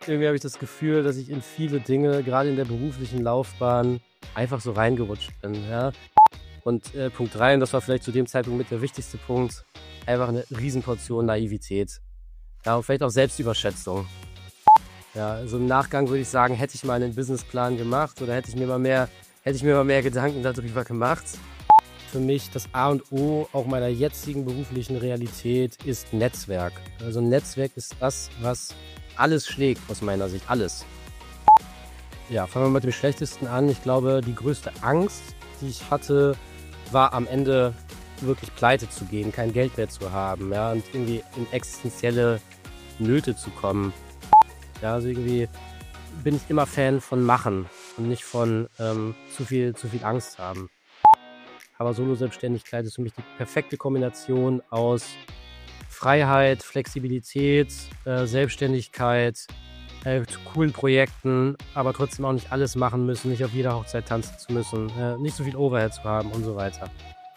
Irgendwie habe ich das Gefühl, dass ich in viele Dinge, gerade in der beruflichen Laufbahn, einfach so reingerutscht bin. Ja? Und Punkt 3, und das war vielleicht zu dem Zeitpunkt mit der wichtigste Punkt, einfach eine Riesenportion Naivität. Ja, und vielleicht auch Selbstüberschätzung. Ja, also im Nachgang würde ich sagen, hätte ich mal einen Businessplan gemacht oder hätte ich mir mal mehr Gedanken darüber gemacht. Für mich das A und O auch meiner jetzigen beruflichen Realität ist Netzwerk. Also Netzwerk ist das, was alles schlägt aus meiner Sicht, alles. Ja, fangen wir mit dem Schlechtesten an. Ich glaube, die größte Angst, die ich hatte, war am Ende wirklich pleite zu gehen, kein Geld mehr zu haben, ja, und irgendwie in existenzielle Nöte zu kommen. Ja, also irgendwie bin ich immer Fan von Machen und nicht von zu viel Angst haben. Aber Solo-Selbstständigkeit ist für mich die perfekte Kombination aus Freiheit, Flexibilität, Selbstständigkeit, coolen Projekten, aber trotzdem auch nicht alles machen müssen, nicht auf jeder Hochzeit tanzen zu müssen, nicht so viel Overhead zu haben und so weiter.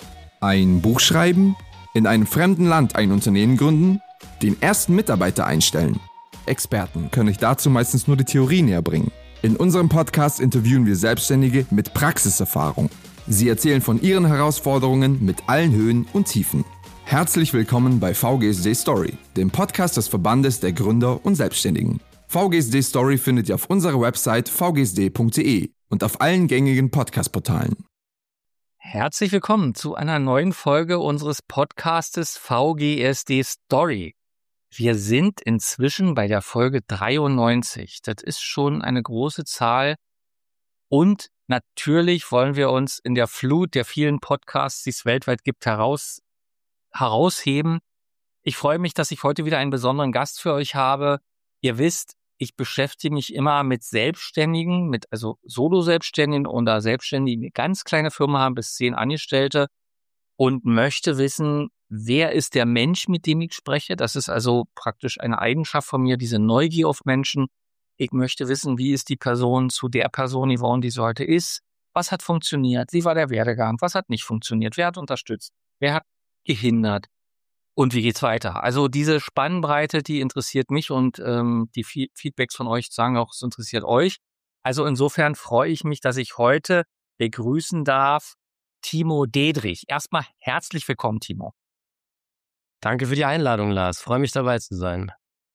Ein Buch schreiben, in einem fremden Land ein Unternehmen gründen, den ersten Mitarbeiter einstellen. Experten können euch dazu meistens nur die Theorie näher bringen. In unserem Podcast interviewen wir Selbstständige mit Praxiserfahrung. Sie erzählen von ihren Herausforderungen mit allen Höhen und Tiefen. Herzlich willkommen bei VGSD Story, dem Podcast des Verbandes der Gründer und Selbstständigen. VGSD Story findet ihr auf unserer Website vgsd.de und auf allen gängigen Podcast-Portalen. Herzlich willkommen zu einer neuen Folge unseres Podcastes VGSD Story. Wir sind inzwischen bei der Folge 93. Das ist schon eine große Zahl. Und natürlich wollen wir uns in der Flut der vielen Podcasts, die es weltweit gibt, herausheben. Ich freue mich, dass ich heute wieder einen besonderen Gast für euch habe. Ihr wisst, ich beschäftige mich immer mit Selbstständigen, also Solo-Selbstständigen oder Selbstständigen, die eine ganz kleine Firma haben, bis 10 Angestellte und möchte wissen, wer ist der Mensch, mit dem ich spreche. Das ist also praktisch eine Eigenschaft von mir, diese Neugier auf Menschen. Ich möchte wissen, wie ist die Person zu der Person geworden, die sie heute ist. Was hat funktioniert? Wie war der Werdegang? Was hat nicht funktioniert? Wer hat unterstützt? Wer hat gehindert? Und wie geht's weiter? Also diese Spannbreite, die interessiert mich und die Feedbacks von euch sagen auch, es interessiert euch. Also insofern freue ich mich, dass ich heute begrüßen darf Timo Dedrich. Erstmal herzlich willkommen, Timo. Danke für die Einladung, Lars. Freue mich, dabei zu sein.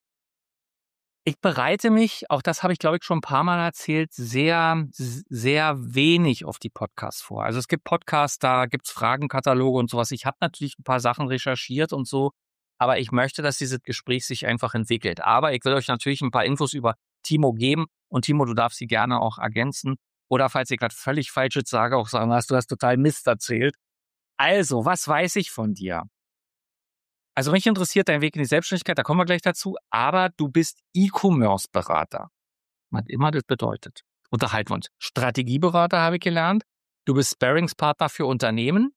Ich bereite mich, auch das habe ich, glaube ich, schon ein paar Mal erzählt, sehr, sehr wenig auf die Podcasts vor. Also es gibt Podcasts, da gibt es Fragenkataloge und sowas. Ich habe natürlich ein paar Sachen recherchiert und so, aber ich möchte, dass dieses Gespräch sich einfach entwickelt. Aber ich will euch natürlich ein paar Infos über Timo geben. Und Timo, du darfst sie gerne auch ergänzen. Oder falls ich gerade völlig Falsches sage, auch sagen, du hast total Mist erzählt. Also, was weiß ich von dir? Also mich interessiert dein Weg in die Selbstständigkeit, da kommen wir gleich dazu, aber du bist E-Commerce-Berater. Was immer das bedeutet. Unterhalten wir uns. Strategieberater habe ich gelernt. Du bist Sparringspartner für Unternehmen.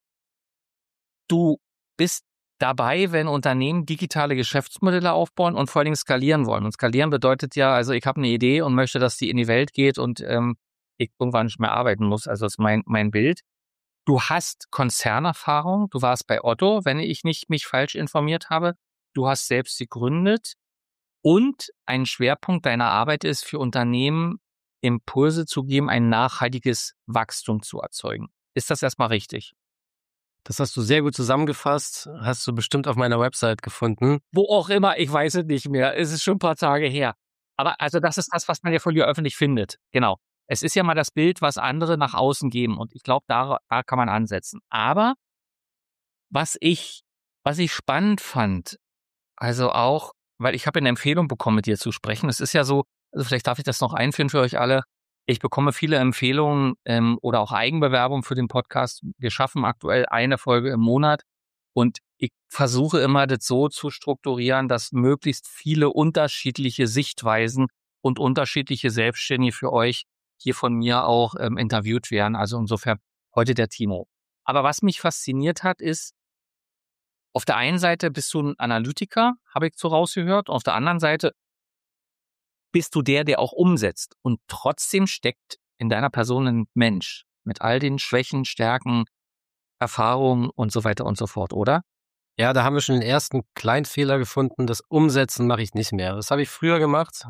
Du bist dabei, wenn Unternehmen digitale Geschäftsmodelle aufbauen und vor allen Dingen skalieren wollen. Und skalieren bedeutet ja, also ich habe eine Idee und möchte, dass die in die Welt geht und ich irgendwann nicht mehr arbeiten muss. Also das ist mein Bild. Du hast Konzernerfahrung, du warst bei Otto, wenn ich nicht mich falsch informiert habe. Du hast selbst gegründet und ein Schwerpunkt deiner Arbeit ist, für Unternehmen Impulse zu geben, ein nachhaltiges Wachstum zu erzeugen. Ist das erstmal richtig? Das hast du sehr gut zusammengefasst, hast du bestimmt auf meiner Website gefunden. Wo auch immer, ich weiß es nicht mehr, es ist schon ein paar Tage her. Aber also das ist das, was man ja von dir öffentlich findet, genau. Es ist ja mal das Bild, was andere nach außen geben. Und ich glaube, da kann man ansetzen. Aber was ich spannend fand, also auch, weil ich habe eine Empfehlung bekommen, mit dir zu sprechen. Es ist ja so, also vielleicht darf ich das noch einführen für euch alle. Ich bekomme viele Empfehlungen oder auch Eigenbewerbung für den Podcast. Wir schaffen aktuell eine Folge im Monat. Und ich versuche immer, das so zu strukturieren, dass möglichst viele unterschiedliche Sichtweisen und unterschiedliche Selbstständige für euch hier von mir auch interviewt werden. Also insofern heute der Timo. Aber was mich fasziniert hat, ist, auf der einen Seite bist du ein Analytiker, habe ich so rausgehört. Und auf der anderen Seite bist du der auch umsetzt. Und trotzdem steckt in deiner Person ein Mensch mit all den Schwächen, Stärken, Erfahrungen und so weiter und so fort, oder? Ja, da haben wir schon den ersten Kleinfehler gefunden. Das Umsetzen mache ich nicht mehr. Das habe ich früher gemacht.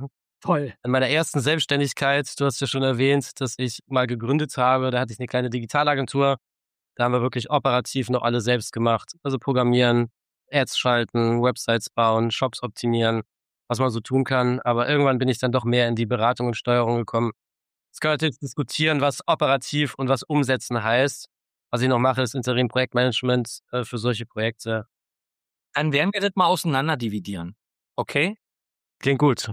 Toll. In meiner ersten Selbstständigkeit, du hast ja schon erwähnt, dass ich mal gegründet habe, da hatte ich eine kleine Digitalagentur. Da haben wir wirklich operativ noch alles selbst gemacht. Also programmieren, Ads schalten, Websites bauen, Shops optimieren, was man so tun kann. Aber irgendwann bin ich dann doch mehr in die Beratung und Steuerung gekommen. Jetzt können wir natürlich diskutieren, was operativ und was umsetzen heißt. Was ich noch mache, ist Interim-Projektmanagement für solche Projekte. Dann werden wir das mal auseinander dividieren. Okay? Klingt gut.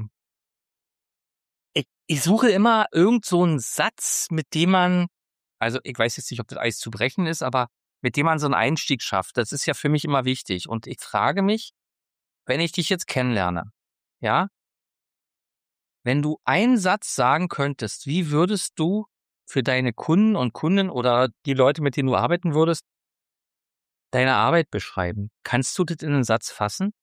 Ich suche immer irgend so einen Satz, mit dem man, also ich weiß jetzt nicht, ob das Eis zu brechen ist, aber mit dem man so einen Einstieg schafft. Das ist ja für mich immer wichtig. Und ich frage mich, wenn ich dich jetzt kennenlerne, ja, wenn du einen Satz sagen könntest, wie würdest du für deine Kunden und Kunden oder die Leute, mit denen du arbeiten würdest, deine Arbeit beschreiben? Kannst du das in einen Satz fassen?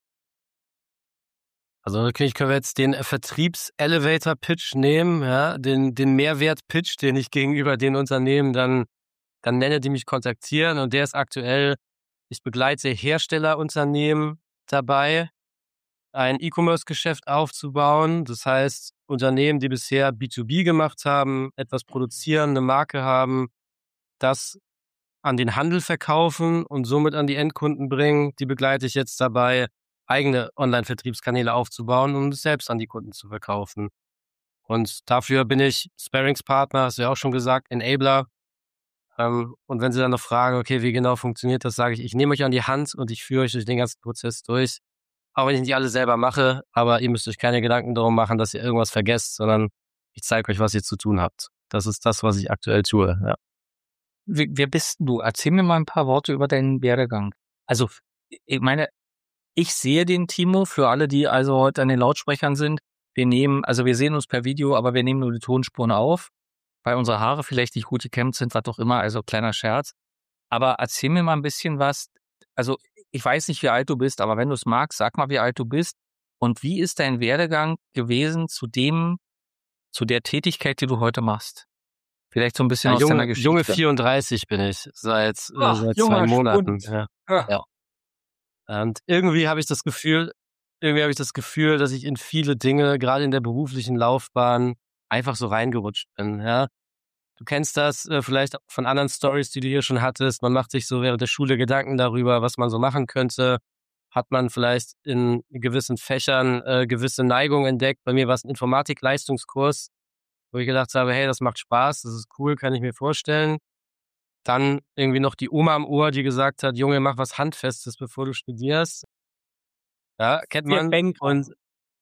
Also natürlich können wir jetzt den Vertriebs-Elevator-Pitch nehmen, ja, den Mehrwert-Pitch, den ich gegenüber den Unternehmen dann nenne, die mich kontaktieren. Und der ist aktuell, ich begleite Herstellerunternehmen dabei, ein E-Commerce-Geschäft aufzubauen. Das heißt, Unternehmen, die bisher B2B gemacht haben, etwas produzieren, eine Marke haben, das an den Handel verkaufen und somit an die Endkunden bringen, die begleite ich jetzt dabei, eigene Online-Vertriebskanäle aufzubauen, um es selbst an die Kunden zu verkaufen. Und dafür bin ich Sparringspartner, hast du ja auch schon gesagt, Enabler. Und wenn Sie dann noch fragen, okay, wie genau funktioniert das, sage ich nehme euch an die Hand und ich führe euch durch den ganzen Prozess durch. Auch wenn ich nicht alles selber mache, aber ihr müsst euch keine Gedanken darum machen, dass ihr irgendwas vergesst, sondern ich zeige euch, was ihr zu tun habt. Das ist das, was ich aktuell tue, ja. Wer bist du? Erzähl mir mal ein paar Worte über deinen Werdegang. Also, ich meine, ich sehe den Timo, für alle, die also heute an den Lautsprechern sind. Wir sehen uns per Video, aber wir nehmen nur die Tonspuren auf, weil unsere Haare vielleicht nicht gut gekämmt sind, was auch immer, also kleiner Scherz. Aber erzähl mir mal ein bisschen was. Also, ich weiß nicht, wie alt du bist, aber wenn du es magst, sag mal, wie alt du bist. Und wie ist dein Werdegang gewesen zu der Tätigkeit, die du heute machst? Vielleicht so ein bisschen Ja, aus deiner Geschichte. junge 34 bin ich seit Junger 2 Monaten. Spund. Ja. Ja. Ja. Und irgendwie habe ich das Gefühl, dass ich in viele Dinge, gerade in der beruflichen Laufbahn, einfach so reingerutscht bin. Ja. Du kennst das vielleicht auch von anderen Stories, die du hier schon hattest. Man macht sich so während der Schule Gedanken darüber, was man so machen könnte. Hat man vielleicht in gewissen Fächern gewisse Neigungen entdeckt. Bei mir war es ein Informatik-Leistungskurs, wo ich gedacht habe, hey, das macht Spaß, das ist cool, kann ich mir vorstellen. Dann irgendwie noch die Oma am Ohr, die gesagt hat, Junge, mach was Handfestes, bevor du studierst. Ja, kennt man. Und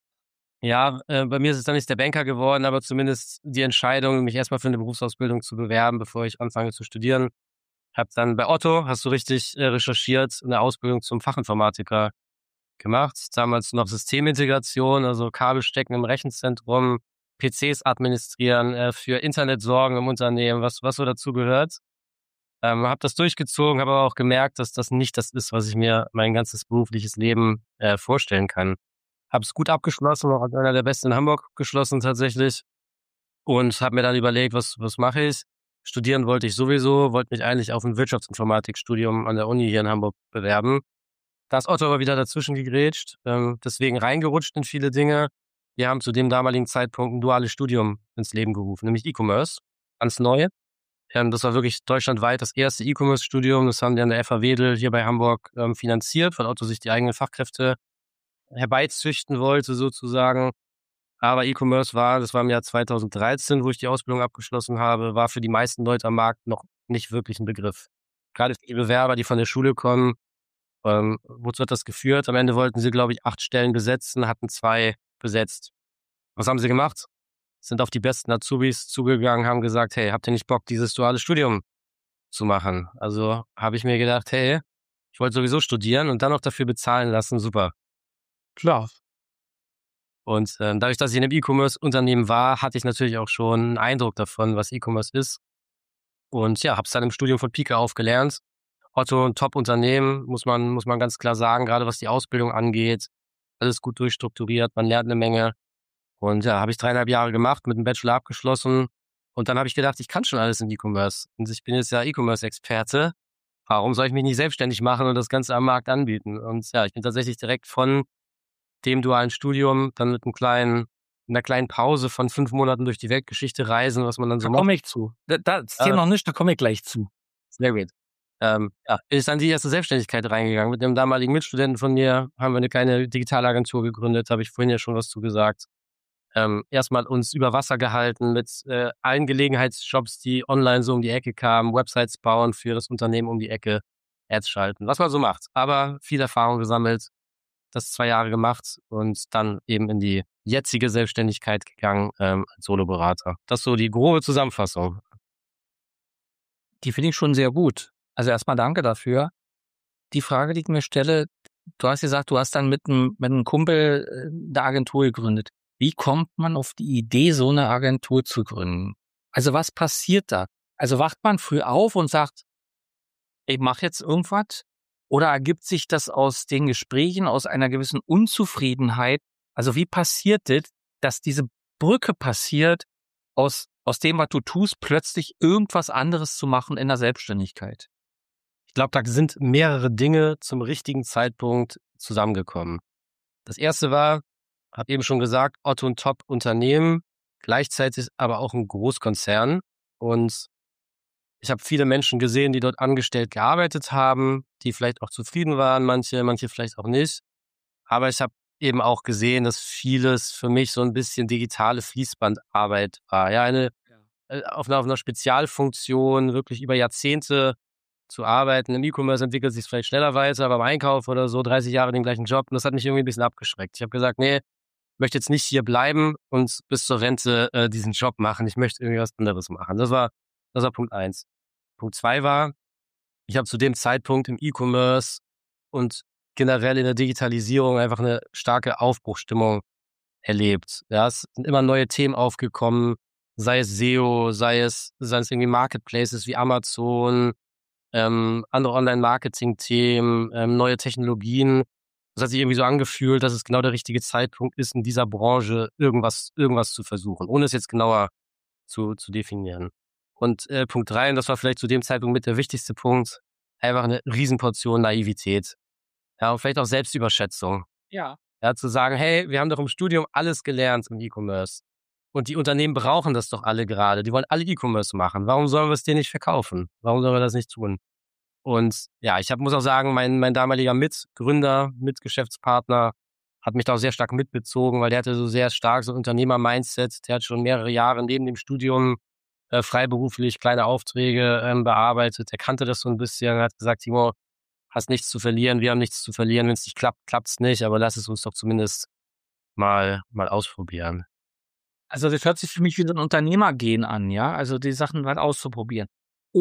ja, bei mir ist es dann nicht der Banker geworden, aber zumindest die Entscheidung, mich erstmal für eine Berufsausbildung zu bewerben, bevor ich anfange zu studieren. Habe dann bei Otto, hast du richtig recherchiert, eine Ausbildung zum Fachinformatiker gemacht. Damals noch Systemintegration, also Kabel stecken im Rechenzentrum, PCs administrieren, für Internet sorgen im Unternehmen, was so dazu gehört. Habe das durchgezogen, habe aber auch gemerkt, dass das nicht das ist, was ich mir mein ganzes berufliches Leben vorstellen kann. Habe es gut abgeschlossen, auch als einer der Besten in Hamburg geschlossen tatsächlich. Und habe mir dann überlegt, was mache ich? Studieren wollte ich sowieso, wollte mich eigentlich auf ein Wirtschaftsinformatikstudium an der Uni hier in Hamburg bewerben. Da ist Otto aber wieder dazwischen gegrätscht, deswegen reingerutscht in viele Dinge. Wir haben zu dem damaligen Zeitpunkt ein duales Studium ins Leben gerufen, nämlich E-Commerce, ganz neu. Das war wirklich deutschlandweit das erste E-Commerce-Studium. Das haben die an der FH Wedel hier bei Hamburg finanziert, weil Otto sich die eigenen Fachkräfte herbeizüchten wollte sozusagen. Aber E-Commerce das war im Jahr 2013, wo ich die Ausbildung abgeschlossen habe, war für die meisten Leute am Markt noch nicht wirklich ein Begriff. Gerade für die Bewerber, die von der Schule kommen, wozu hat das geführt? Am Ende wollten sie, glaube ich, 8 Stellen besetzen, hatten 2 besetzt. Was haben sie gemacht? Sind auf die besten Azubis zugegangen, haben gesagt, hey, habt ihr nicht Bock, dieses duale Studium zu machen? Also habe ich mir gedacht, hey, ich wollte sowieso studieren und dann noch dafür bezahlen lassen, super. Klar. Und dadurch, dass ich in einem E-Commerce-Unternehmen war, hatte ich natürlich auch schon einen Eindruck davon, was E-Commerce ist. Und ja, habe es dann im Studium von Pike auf gelernt. Otto, ein Top-Unternehmen, muss man ganz klar sagen, gerade was die Ausbildung angeht. Alles gut durchstrukturiert, man lernt eine Menge. Und ja, habe ich 3,5 Jahre gemacht, mit einem Bachelor abgeschlossen. Und dann habe ich gedacht, ich kann schon alles in E-Commerce. Und ich bin jetzt ja E-Commerce-Experte. Warum soll ich mich nicht selbstständig machen und das Ganze am Markt anbieten? Und ja, ich bin tatsächlich direkt von dem dualen Studium dann mit einem kleinen in einer kleinen Pause von 5 Monaten durch die Weltgeschichte reisen, was man dann so Da macht. komme ich zu. Das Thema noch nicht, da komme ich gleich zu. Sehr gut. Ist dann die erste Selbstständigkeit reingegangen. Mit dem damaligen Mitstudenten von mir haben wir eine kleine Digitalagentur gegründet, habe ich vorhin ja schon was zu gesagt. Erstmal uns über Wasser gehalten mit allen Gelegenheitsjobs, die online so um die Ecke kamen, Websites bauen für das Unternehmen um die Ecke, Ads schalten, was man so macht. Aber viel Erfahrung gesammelt, das 2 Jahre gemacht und dann eben in die jetzige Selbstständigkeit gegangen als Soloberater. Das ist so die grobe Zusammenfassung. Die finde ich schon sehr gut. Also erstmal danke dafür. Die Frage, die ich mir stelle, du hast gesagt, du hast dann mit einem Kumpel eine Agentur gegründet. Wie kommt man auf die Idee, so eine Agentur zu gründen? Also was passiert da? Also wacht man früh auf und sagt, ich mache jetzt irgendwas? Oder ergibt sich das aus den Gesprächen, aus einer gewissen Unzufriedenheit? Also wie passiert das, dass diese Brücke passiert, aus dem, was du tust, plötzlich irgendwas anderes zu machen in der Selbstständigkeit? Ich glaube, da sind mehrere Dinge zum richtigen Zeitpunkt zusammengekommen. Das erste war, habe eben schon gesagt, Otto ein Top-Unternehmen, gleichzeitig aber auch ein Großkonzern. Und ich habe viele Menschen gesehen, die dort angestellt gearbeitet haben, die vielleicht auch zufrieden waren, manche vielleicht auch nicht. Aber ich habe eben auch gesehen, dass vieles für mich so ein bisschen digitale Fließbandarbeit war. Ja, auf einer Spezialfunktion wirklich über Jahrzehnte zu arbeiten. Im E-Commerce entwickelt sich vielleicht schneller weiter, beim Einkauf oder so 30 Jahre den gleichen Job. Und das hat mich irgendwie ein bisschen abgeschreckt. Ich habe gesagt, nee, ich möchte jetzt nicht hier bleiben und bis zur Rente diesen Job machen. Ich möchte irgendwie was anderes machen. Das war Punkt 1. Punkt 2 war, ich habe zu dem Zeitpunkt im E-Commerce und generell in der Digitalisierung einfach eine starke Aufbruchsstimmung erlebt. Ja, es sind immer neue Themen aufgekommen, sei es SEO, sei es irgendwie Marketplaces wie Amazon, andere Online-Marketing-Themen, neue Technologien. Das hat sich irgendwie so angefühlt, dass es genau der richtige Zeitpunkt ist, in dieser Branche irgendwas zu versuchen, ohne es jetzt genauer zu definieren. Und Punkt 3, und das war vielleicht zu dem Zeitpunkt mit der wichtigste Punkt, einfach eine Riesenportion Naivität. Ja, und vielleicht auch Selbstüberschätzung. Ja. Ja, zu sagen, hey, wir haben doch im Studium alles gelernt im E-Commerce. Und die Unternehmen brauchen das doch alle gerade. Die wollen alle E-Commerce machen. Warum sollen wir es denen nicht verkaufen? Warum sollen wir das nicht tun? Und ja, muss auch sagen, mein damaliger Mitgründer, Mitgeschäftspartner hat mich da auch sehr stark mitbezogen, weil der hatte so sehr stark so ein Unternehmer-Mindset. Der hat schon mehrere Jahre neben dem Studium freiberuflich kleine Aufträge bearbeitet. Er kannte das so ein bisschen, hat gesagt, Timo, hast nichts zu verlieren, wir haben nichts zu verlieren. Wenn es nicht klappt, klappt's nicht, aber lass es uns doch zumindest mal ausprobieren. Also das hört sich für mich wie so ein Unternehmergehen an, ja? Also die Sachen halt auszuprobieren.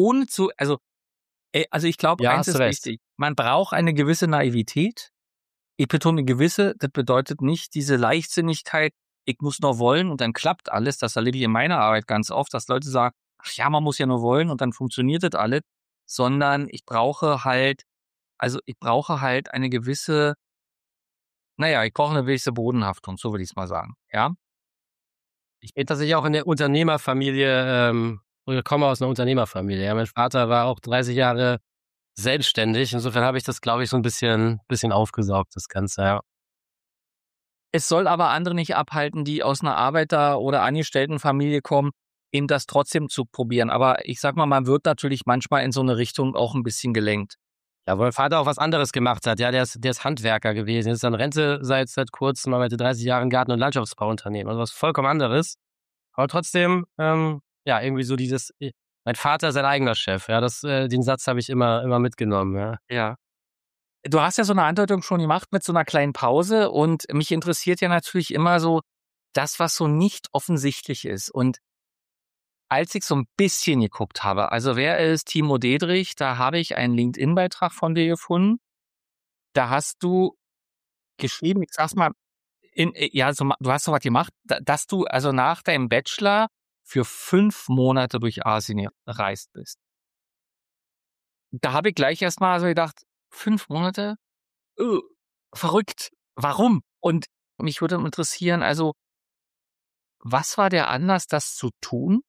Also ich glaube, Ja, eins hast ist du recht. wichtig. Man braucht eine gewisse Naivität. Ich betone gewisse, das bedeutet nicht diese Leichtsinnigkeit, ich muss nur wollen und dann klappt alles. Das erlebe ich in meiner Arbeit ganz oft, dass Leute sagen, ach ja, man muss ja nur wollen und dann funktioniert das alles. Sondern ich brauche halt eine gewisse, ich brauche eine gewisse Bodenhaftung, so würde ich es mal sagen, ja? Ich bin tatsächlich auch in der Unternehmerfamilie, oder komme aus einer Unternehmerfamilie. Ja, mein Vater war auch 30 Jahre selbstständig. Insofern habe ich das, glaube ich, so ein bisschen aufgesaugt, das Ganze, ja. Es soll aber andere nicht abhalten, die aus einer Arbeiter- oder Angestelltenfamilie kommen, eben das trotzdem zu probieren. Aber ich sag mal, man wird natürlich manchmal in so eine Richtung auch ein bisschen gelenkt. Ja, wo mein Vater auch was anderes gemacht hat. Ja, der ist Handwerker gewesen. Ist in Rente seit kurzem, arbeitet 30 Jahre im Garten- und Landschaftsbauunternehmen. Also was vollkommen anderes. Aber trotzdem, irgendwie so dieses, mein Vater ist sein eigener Chef. Ja, den Satz habe ich immer mitgenommen. Ja. Ja. Du hast ja so eine Andeutung schon gemacht mit so einer kleinen Pause und mich interessiert ja natürlich immer so das, was so nicht offensichtlich ist. Und als ich so ein bisschen geguckt habe, also wer ist Timo Dedrich, da habe ich einen LinkedIn-Beitrag von dir gefunden. Da hast du geschrieben, ich sag's mal, du hast so was gemacht, dass du also nach deinem Bachelor für 5 Monate durch Asien gereist bist. Da habe ich gleich erstmal so gedacht, 5 Monate? Verrückt. Warum? Und mich würde interessieren, also was war der Anlass, das zu tun?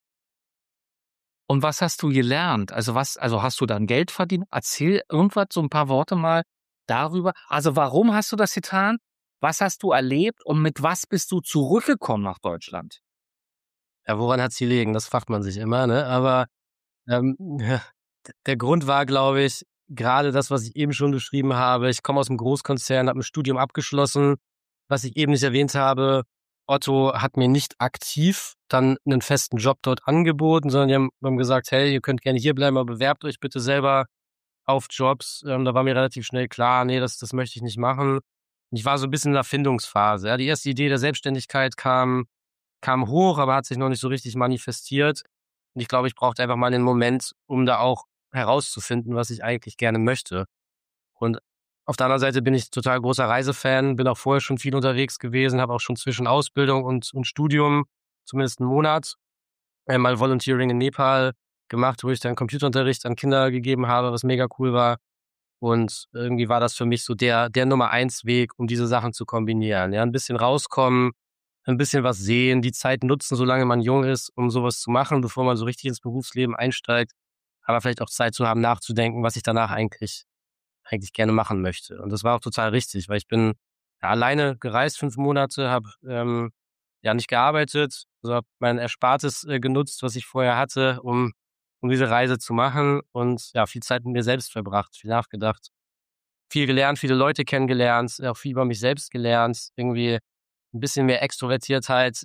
Und was hast du gelernt? Also hast du dann Geld verdient? Erzähl irgendwas, so ein paar Worte mal darüber. Also warum hast du das getan? Was hast du erlebt und mit was bist du zurückgekommen nach Deutschland? Ja, woran hat's gelegen? Das fragt man sich immer, ne? Aber ja, der Grund war, glaube ich, gerade das, was ich eben schon beschrieben habe. Ich komme aus einem Großkonzern, habe ein Studium abgeschlossen. Was ich eben nicht erwähnt habe, Otto hat mir nicht aktiv dann einen festen Job dort angeboten, sondern die haben gesagt, hey, ihr könnt gerne hier bleiben, aber bewerbt euch bitte selber auf Jobs. Da war mir relativ schnell klar, nee, das möchte ich nicht machen. Ich war so ein bisschen in der Findungsphase. Ja. Die erste Idee der Selbstständigkeit kam hoch, aber hat sich noch nicht so richtig manifestiert. Und ich glaube, ich brauchte einfach mal einen Moment, um da auch herauszufinden, was ich eigentlich gerne möchte. Und auf der anderen Seite bin ich total großer Reisefan, bin auch vorher schon viel unterwegs gewesen, habe auch schon zwischen Ausbildung und Studium zumindest einen Monat mal Volunteering in Nepal gemacht, wo ich dann Computerunterricht an Kinder gegeben habe, was mega cool war. Und irgendwie war das für mich so der Nummer 1 Weg, um diese Sachen zu kombinieren. Ja, ein bisschen rauskommen, ein bisschen was sehen, die Zeit nutzen, solange man jung ist, um sowas zu machen, bevor man so richtig ins Berufsleben einsteigt. Aber vielleicht auch Zeit zu haben, nachzudenken, was ich danach eigentlich gerne machen möchte. Und das war auch total richtig, weil ich bin ja, alleine gereist 5 Monate, habe ja nicht gearbeitet, also habe mein Erspartes genutzt, was ich vorher hatte, um diese Reise zu machen und ja, viel Zeit mit mir selbst verbracht, viel nachgedacht, viel gelernt, viele Leute kennengelernt, auch viel über mich selbst gelernt, irgendwie ein bisschen mehr Extrovertiertheit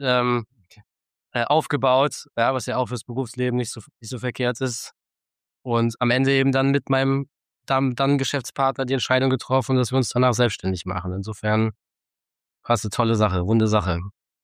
aufgebaut, ja, was ja auch fürs Berufsleben nicht so verkehrt ist. Und am Ende eben dann mit meinem dann Geschäftspartner die Entscheidung getroffen, dass wir uns danach selbstständig machen. Insofern war es eine tolle Sache, runde Sache.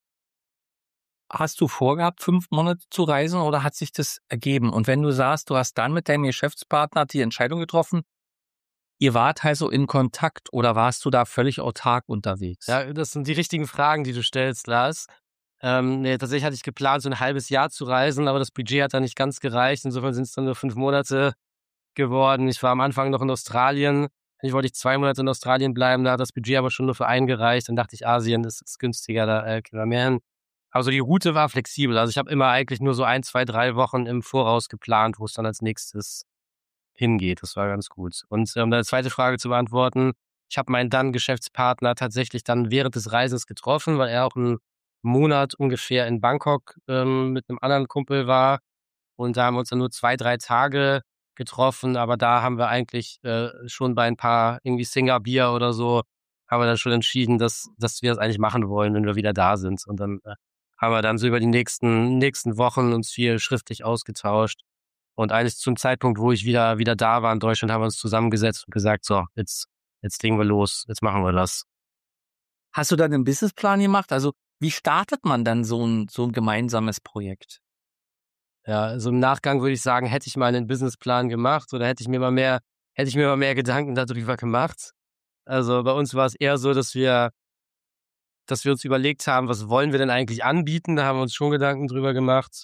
Hast du vorgehabt, 5 Monate zu reisen oder hat sich das ergeben? Und wenn du sagst, du hast dann mit deinem Geschäftspartner die Entscheidung getroffen, ihr wart also in Kontakt oder warst du da völlig autark unterwegs? Ja, das sind die richtigen Fragen, die du stellst, Lars. Nee, tatsächlich hatte ich geplant, so ein halbes Jahr zu reisen, aber das Budget hat dann nicht ganz gereicht. Insofern sind es dann nur 5 Monate geworden. Ich war am Anfang noch in Australien. Eigentlich wollte ich 2 Monate in Australien bleiben, da hat das Budget aber schon nur für einen gereicht. Dann dachte ich, Asien ist günstiger, da können wir mehr hin. Also die Route war flexibel. Also ich habe immer eigentlich nur so 1, 2, 3 Wochen im Voraus geplant, wo es dann als nächstes hingeht. Das war ganz gut. Und um deine zweite Frage zu beantworten, ich habe meinen dann Geschäftspartner tatsächlich dann während des Reisens getroffen, weil er auch einen Monat ungefähr in Bangkok mit einem anderen Kumpel war. Und da haben wir uns dann nur 2, 3 Tage getroffen, aber da haben wir eigentlich schon bei ein paar irgendwie Singer Bier oder so, haben wir dann schon entschieden, dass wir das eigentlich machen wollen, wenn wir wieder da sind. Und dann haben wir dann so über die nächsten Wochen uns viel schriftlich ausgetauscht. Und eigentlich zum Zeitpunkt, wo ich wieder da war in Deutschland, haben wir uns zusammengesetzt und gesagt, so, jetzt legen wir los, jetzt machen wir das. Hast du dann einen Businessplan gemacht? Also wie startet man dann so ein gemeinsames Projekt? Ja, also im Nachgang würde ich sagen, hätte ich mal einen Businessplan gemacht oder hätte ich mir mal mehr Gedanken darüber gemacht. Also bei uns war es eher so, dass wir uns überlegt haben, was wollen wir denn eigentlich anbieten? Da haben wir uns schon Gedanken drüber gemacht.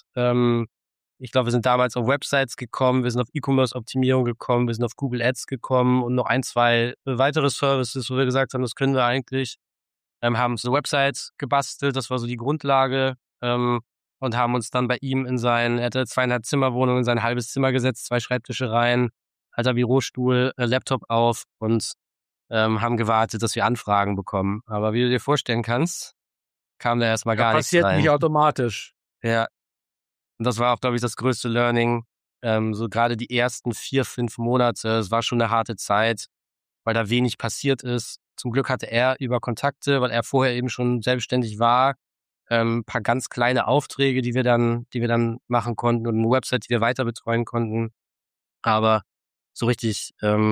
Ich glaube, wir sind damals auf Websites gekommen, wir sind auf E-Commerce-Optimierung gekommen, wir sind auf Google Ads gekommen und noch 1, 2 weitere Services, wo wir gesagt haben, das können wir eigentlich. Haben uns eine Website gebastelt, das war so die Grundlage. Und haben uns dann bei ihm er hatte 2,5 Zimmerwohnung, in sein halbes Zimmer gesetzt, 2 Schreibtische rein, alter Bürostuhl, Laptop auf und haben gewartet, dass wir Anfragen bekommen. Aber wie du dir vorstellen kannst, kam da erstmal gar nichts rein. Passiert nicht automatisch. Ja. Und das war auch, glaube ich, das größte Learning. So gerade die ersten 4, 5 Monate, es war schon eine harte Zeit, weil da wenig passiert ist. Zum Glück hatte er über Kontakte, weil er vorher eben schon selbstständig war, paar ganz kleine Aufträge, die wir dann machen konnten und eine Website, die wir weiter betreuen konnten. Aber so richtig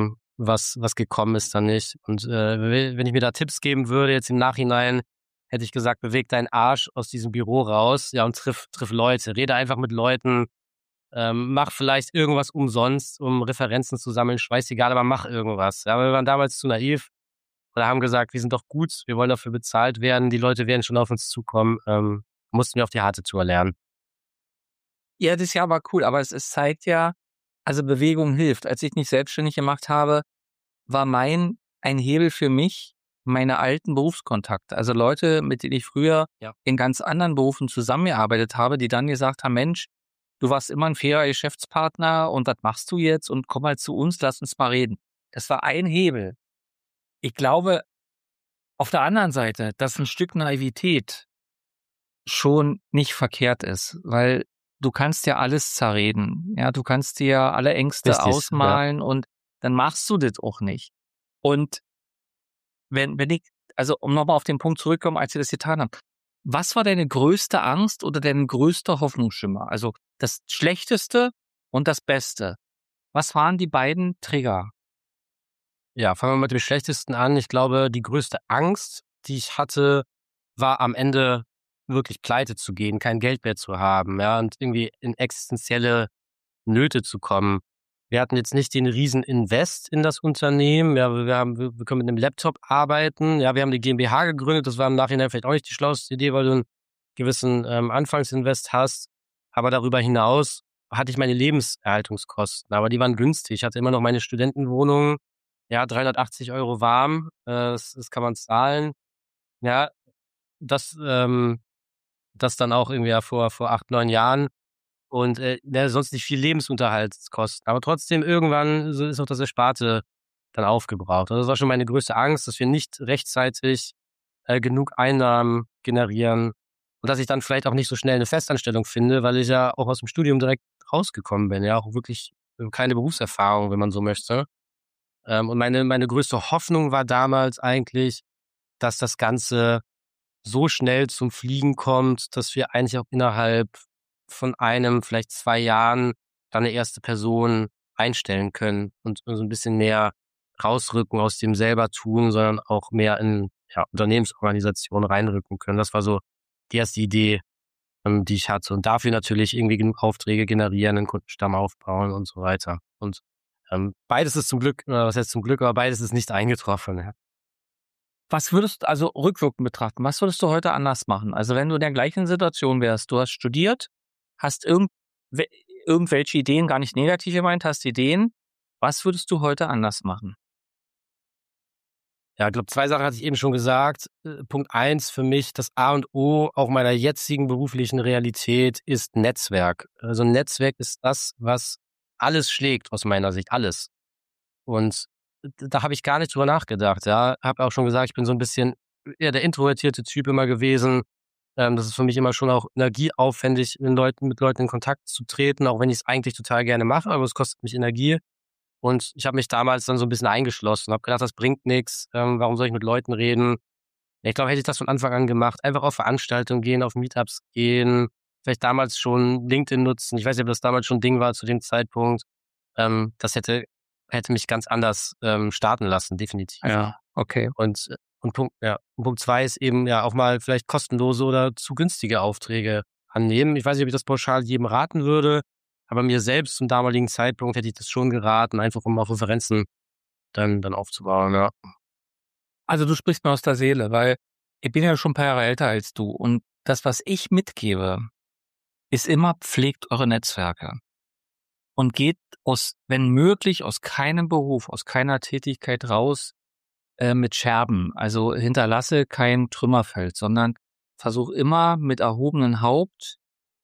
was gekommen ist dann nicht. Und wenn ich mir da Tipps geben würde, jetzt im Nachhinein, hätte ich gesagt, beweg deinen Arsch aus diesem Büro raus, ja, und triff Leute. Rede einfach mit Leuten, mach vielleicht irgendwas umsonst, um Referenzen zu sammeln, scheißegal, aber mach irgendwas. Ja, wir waren damals zu naiv oder haben gesagt, wir sind doch gut, wir wollen dafür bezahlt werden, die Leute werden schon auf uns zukommen. Mussten wir auf die harte Tour lernen. Ja, das ist ja aber cool, aber es zeigt ja, also Bewegung hilft. Als ich mich selbstständig gemacht habe, war ein Hebel für mich meine alten Berufskontakte. Also Leute, mit denen ich früher in ganz anderen Berufen zusammengearbeitet habe, die dann gesagt haben, Mensch, du warst immer ein fairer Geschäftspartner und was machst du jetzt und komm mal zu uns, lass uns mal reden. Das war ein Hebel. Ich glaube, Auf der anderen Seite, dass ein Stück Naivität schon nicht verkehrt ist, weil du kannst ja alles zerreden. Ja, du kannst dir alle Ängste Richtig, ja. ausmalen und dann machst du das auch nicht. Und wenn ich, also um nochmal auf den Punkt zurückzukommen, als wir das getan haben, was war deine größte Angst oder dein größter Hoffnungsschimmer? Also das Schlechteste und das Beste. Was waren die beiden Trigger? Ja, fangen wir mit dem Schlechtesten an. Ich glaube, die größte Angst, die ich hatte, war am Ende wirklich pleite zu gehen, kein Geld mehr zu haben, ja, und irgendwie in existenzielle Nöte zu kommen. Wir hatten jetzt nicht den riesen Invest in das Unternehmen. Ja, wir können mit einem Laptop arbeiten. Ja, wir haben die GmbH gegründet. Das war im Nachhinein vielleicht auch nicht die schlauste Idee, weil du einen gewissen Anfangsinvest hast. Aber darüber hinaus hatte ich meine Lebenserhaltungskosten. Aber die waren günstig. Ich hatte immer noch meine Studentenwohnung. Ja, 380 € warm. Das kann man zahlen. Ja, das, das dann auch irgendwie ja vor 8, 9 Jahren. Und sonst nicht viel Lebensunterhaltskosten. Aber trotzdem irgendwann ist auch das Ersparte dann aufgebraucht. Also das war schon meine größte Angst, dass wir nicht rechtzeitig genug Einnahmen generieren und dass ich dann vielleicht auch nicht so schnell eine Festanstellung finde, weil ich ja auch aus dem Studium direkt rausgekommen bin. Ja, auch wirklich keine Berufserfahrung, wenn man so möchte. Und meine größte Hoffnung war damals eigentlich, dass das Ganze so schnell zum Fliegen kommt, dass wir eigentlich auch innerhalb von einem, vielleicht 2 Jahren dann eine erste Person einstellen können und so ein bisschen mehr rausrücken aus dem selber tun, sondern auch mehr in Unternehmensorganisation reinrücken können. Das war so die erste Idee, die ich hatte. Und dafür natürlich irgendwie genug Aufträge generieren, einen Kundenstamm aufbauen und so weiter. Und beides ist zum Glück, was heißt zum Glück, aber beides ist nicht eingetroffen. Ja. Was würdest du, also rückwirkend betrachten, was würdest du heute anders machen? Also wenn du in der gleichen Situation wärst, du hast studiert, hast irgendwelche Ideen, gar nicht negativ gemeint, hast Ideen, was würdest du heute anders machen? Ja, ich glaube, 2 Sachen hatte ich eben schon gesagt. Punkt 1 für mich, das A und O auch meiner jetzigen beruflichen Realität ist Netzwerk. Also ein Netzwerk ist das, was alles schlägt aus meiner Sicht, alles. Und da habe ich gar nicht drüber nachgedacht. Ja, habe auch schon gesagt, ich bin so ein bisschen eher der introvertierte Typ immer gewesen. Das ist für mich immer schon auch energieaufwendig, mit Leuten in Kontakt zu treten, auch wenn ich es eigentlich total gerne mache, aber es kostet mich Energie. Und ich habe mich damals dann so ein bisschen eingeschlossen, habe gedacht, das bringt nichts. Warum soll ich mit Leuten reden? Ja, ich glaube, hätte ich das von Anfang an gemacht, einfach auf Veranstaltungen gehen, auf Meetups gehen, vielleicht damals schon LinkedIn nutzen. Ich weiß nicht, ob das damals schon ein Ding war zu dem Zeitpunkt. Das hätte mich ganz anders starten lassen, definitiv. Ja, okay. Und Punkt 2 ist eben ja auch mal vielleicht kostenlose oder zu günstige Aufträge annehmen. Ich weiß nicht, ob ich das pauschal jedem raten würde, aber mir selbst zum damaligen Zeitpunkt hätte ich das schon geraten, einfach um auch Referenzen dann aufzubauen, ja. Also du sprichst mir aus der Seele, weil ich bin ja schon ein paar Jahre älter als du und das, was ich mitgebe, ist immer, pflegt eure Netzwerke und geht wenn möglich, aus keinem Beruf, aus keiner Tätigkeit raus mit Scherben. Also hinterlasse kein Trümmerfeld, sondern versuch immer mit erhobenem Haupt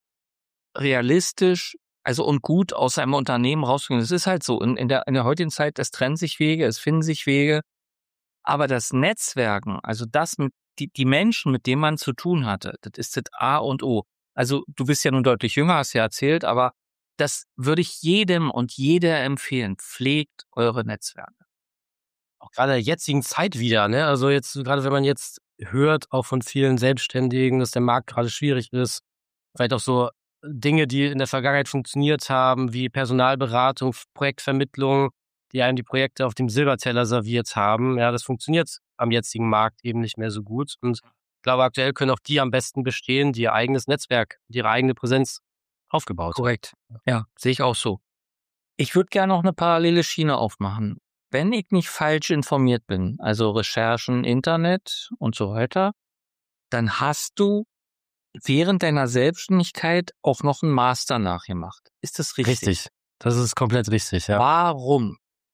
realistisch, also und gut aus einem Unternehmen rauszugehen. Es ist halt so, in der heutigen Zeit, es trennen sich Wege, es finden sich Wege, aber das Netzwerken, also das mit die Menschen, mit denen man zu tun hatte, das ist das A und O. Also du bist ja nun deutlich jünger, hast ja erzählt, aber das würde ich jedem und jeder empfehlen. Pflegt eure Netzwerke. Auch gerade der jetzigen Zeit wieder, ne? Also jetzt, gerade wenn man jetzt hört, auch von vielen Selbstständigen, dass der Markt gerade schwierig ist, vielleicht auch so Dinge, die in der Vergangenheit funktioniert haben, wie Personalberatung, Projektvermittlung, die einem die Projekte auf dem Silberteller serviert haben. Ja, das funktioniert am jetzigen Markt eben nicht mehr so gut. Und ich glaube, aktuell können auch die am besten bestehen, die ihr eigenes Netzwerk, die ihre eigene Präsenz aufgebaut haben. Korrekt. Ja, sehe ich auch so. Ich würde gerne noch eine parallele Schiene aufmachen. Wenn ich nicht falsch informiert bin, also Recherchen, Internet und so weiter, dann hast du während deiner Selbstständigkeit auch noch einen Master nachgemacht. Ist das richtig? Richtig. Das ist komplett richtig, ja. Warum?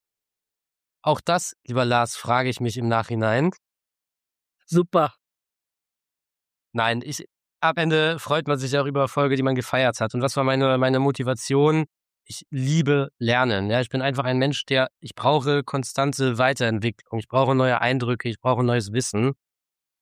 Auch das, lieber Lars, frage ich mich im Nachhinein. Super. Nein, am Ende freut man sich auch über Erfolge, die man gefeiert hat. Und was war meine Motivation? Ich liebe Lernen. Ja, ich bin einfach ein Mensch, ich brauche konstante Weiterentwicklung. Ich brauche neue Eindrücke, ich brauche neues Wissen.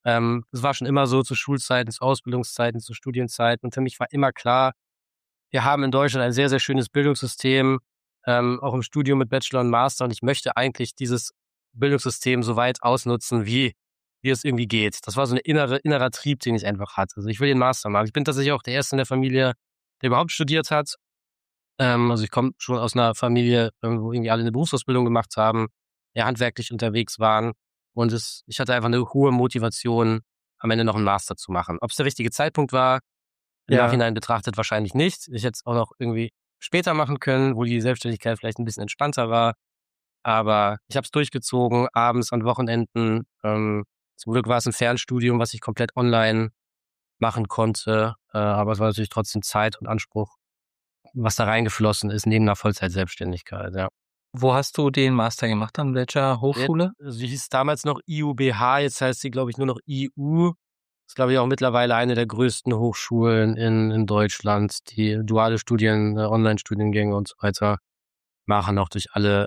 Das war schon immer so zu Schulzeiten, zu Ausbildungszeiten, zu Studienzeiten. Und für mich war immer klar, wir haben in Deutschland ein sehr, sehr schönes Bildungssystem, auch im Studium mit Bachelor und Master. Und ich möchte eigentlich dieses Bildungssystem so weit ausnutzen, wie es irgendwie geht. Das war so ein innerer Trieb, den ich einfach hatte. Also ich will den Master machen. Ich bin tatsächlich auch der Erste in der Familie, der überhaupt studiert hat. Also ich komme schon aus einer Familie, wo irgendwie alle eine Berufsausbildung gemacht haben, ja, handwerklich unterwegs waren. Und ich hatte einfach eine hohe Motivation, am Ende noch einen Master zu machen. Ob es der richtige Zeitpunkt war, im Nachhinein betrachtet wahrscheinlich nicht. Ich hätte es auch noch irgendwie später machen können, wo die Selbstständigkeit vielleicht ein bisschen entspannter war. Aber ich habe es durchgezogen, abends, an Wochenenden. Zum Glück war es ein Fernstudium, was ich komplett online machen konnte. Aber es war natürlich trotzdem Zeit und Anspruch, was da reingeflossen ist, neben einer Vollzeitselbstständigkeit, ja. Wo hast du den Master gemacht? An welcher Hochschule? Sie hieß damals noch IUBH, jetzt heißt sie, glaube ich, nur noch IU. Das ist, glaube ich, auch mittlerweile eine der größten Hochschulen in Deutschland, die duale Studien, Online-Studiengänge und so weiter machen, auch durch alle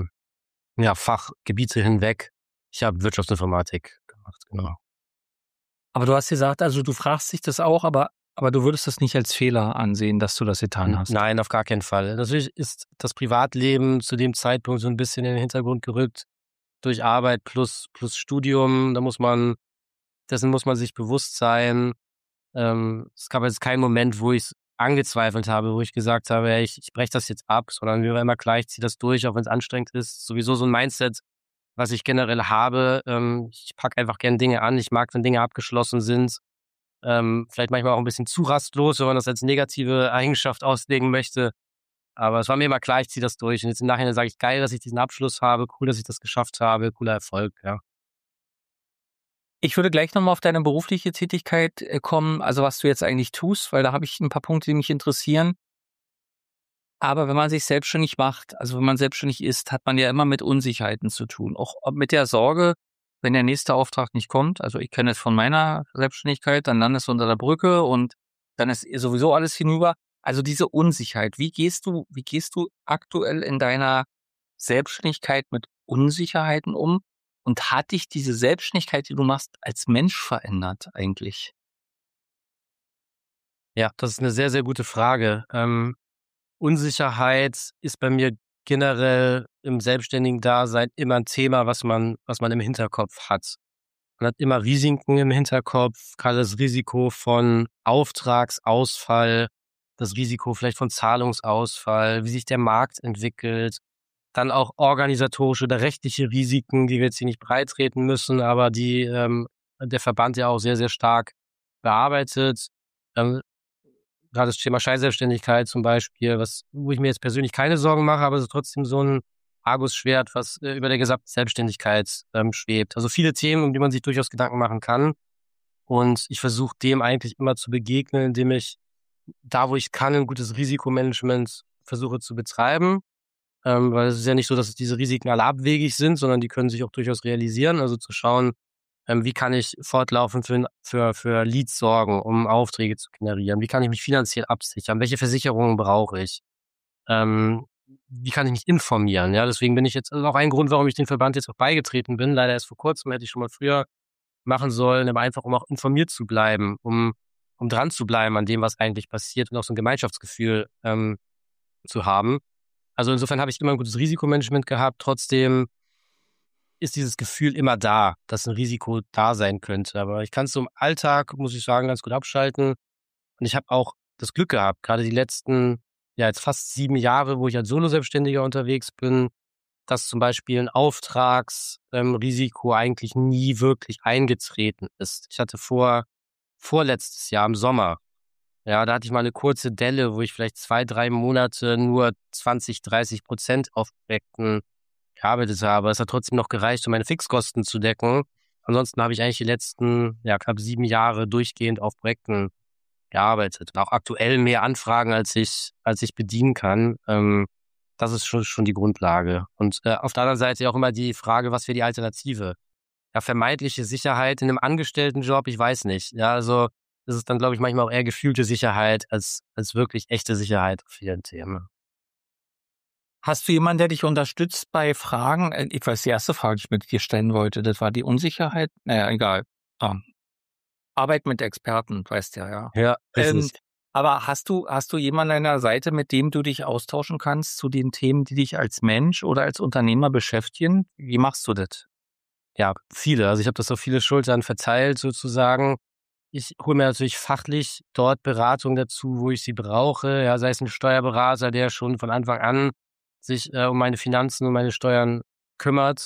Fachgebiete hinweg. Ich habe Wirtschaftsinformatik gemacht, genau. Aber du hast gesagt, also du fragst dich das auch, aber du würdest das nicht als Fehler ansehen, dass du das getan hast. Nein, auf gar keinen Fall. Natürlich ist das Privatleben zu dem Zeitpunkt so ein bisschen in den Hintergrund gerückt durch Arbeit plus Studium. Dessen muss man sich bewusst sein. Es gab jetzt keinen Moment, wo ich es angezweifelt habe, wo ich gesagt habe, hey, ich breche das jetzt ab, sondern mir war immer klar, ich ziehe das durch, auch wenn es anstrengend ist. Sowieso so ein Mindset, was ich generell habe. Ich packe einfach gern Dinge an. Ich mag, wenn Dinge abgeschlossen sind. Vielleicht manchmal auch ein bisschen zu rastlos, wenn man das als negative Eigenschaft auslegen möchte. Aber es war mir immer klar, ich ziehe das durch. Und jetzt im Nachhinein sage ich, geil, dass ich diesen Abschluss habe, cool, dass ich das geschafft habe, cooler Erfolg, ja. Ich würde gleich nochmal auf deine berufliche Tätigkeit kommen, also was du jetzt eigentlich tust, weil da habe ich ein paar Punkte, die mich interessieren. Aber wenn man sich selbstständig macht, also wenn man selbstständig ist, hat man ja immer mit Unsicherheiten zu tun. Auch mit der Sorge, wenn der nächste Auftrag nicht kommt. Also ich kenne es von meiner Selbstständigkeit, dann landest du unter der Brücke und dann ist sowieso alles hinüber. Also diese Unsicherheit. Wie gehst du aktuell in deiner Selbstständigkeit mit Unsicherheiten um? Und hat dich diese Selbstständigkeit, die du machst, als Mensch verändert eigentlich? Ja, das ist eine sehr, sehr gute Frage. Unsicherheit ist bei mir generell im selbstständigen Dasein immer ein Thema, was man im Hinterkopf hat. Man hat immer Risiken im Hinterkopf, gerade das Risiko von Auftragsausfall, das Risiko vielleicht von Zahlungsausfall, wie sich der Markt entwickelt, dann auch organisatorische oder rechtliche Risiken, die wir jetzt hier nicht breitreten müssen, aber die der Verband ja auch sehr, sehr stark bearbeitet. Gerade das Thema Scheinselbstständigkeit zum Beispiel, wo ich mir jetzt persönlich keine Sorgen mache, aber es ist trotzdem so ein Argusschwert, was über der gesamten Selbstständigkeit schwebt. Also viele Themen, um die man sich durchaus Gedanken machen kann. Und ich versuche dem eigentlich immer zu begegnen, indem ich da, wo ich kann, ein gutes Risikomanagement versuche zu betreiben. Weil es ist ja nicht so, dass diese Risiken alle abwegig sind, sondern die können sich auch durchaus realisieren. Also zu schauen, wie kann ich fortlaufend für Leads sorgen, um Aufträge zu generieren? Wie kann ich mich finanziell absichern? Welche Versicherungen brauche ich? Wie kann ich mich informieren? Ja, deswegen bin ich jetzt, also auch ein Grund, warum ich den Verband jetzt auch beigetreten bin. Leider erst vor kurzem, hätte ich schon mal früher machen sollen, aber einfach, um auch informiert zu bleiben, um dran zu bleiben an dem, was eigentlich passiert und auch so ein Gemeinschaftsgefühl zu haben. Also insofern habe ich immer ein gutes Risikomanagement gehabt. Trotzdem ist dieses Gefühl immer da, dass ein Risiko da sein könnte. Aber ich kann es so im Alltag, muss ich sagen, ganz gut abschalten. Und ich habe auch das Glück gehabt, gerade die letzten, jetzt fast 7 Jahre, wo ich als Solo-Selbstständiger unterwegs bin, dass zum Beispiel ein Auftragsrisiko eigentlich nie wirklich eingetreten ist. Ich hatte vorletztes Jahr im Sommer, ja, da hatte ich mal eine kurze Delle, wo ich vielleicht 2-3 Monate nur 20-30% auf Projekten gearbeitet habe. Es hat trotzdem noch gereicht, um meine Fixkosten zu decken. Ansonsten habe ich eigentlich die letzten, knapp 7 Jahre durchgehend auf Projekten gearbeitet. Und auch aktuell mehr Anfragen, als ich bedienen kann. Das ist schon die Grundlage. Und auf der anderen Seite auch immer die Frage, was wäre die Alternative? Ja, vermeintliche Sicherheit in einem Angestelltenjob, ich weiß nicht. Ja, also das ist dann, glaube ich, manchmal auch eher gefühlte Sicherheit als wirklich echte Sicherheit auf vielen Themen. Hast du jemanden, der dich unterstützt bei Fragen? Ich weiß, die erste Frage, die ich mit dir stellen wollte, das war die Unsicherheit. Naja, egal. Ah, Arbeit mit Experten, weißt ja. Ja, richtig. Aber hast du jemanden an deiner Seite, mit dem du dich austauschen kannst zu den Themen, die dich als Mensch oder als Unternehmer beschäftigen? Wie machst du das? Ja, viele. Also ich habe das auf viele Schultern verteilt sozusagen. Ich hole mir natürlich fachlich dort Beratung dazu, wo ich sie brauche. Ja, sei es ein Steuerberater, der schon von Anfang an sich um meine Finanzen und meine Steuern kümmert.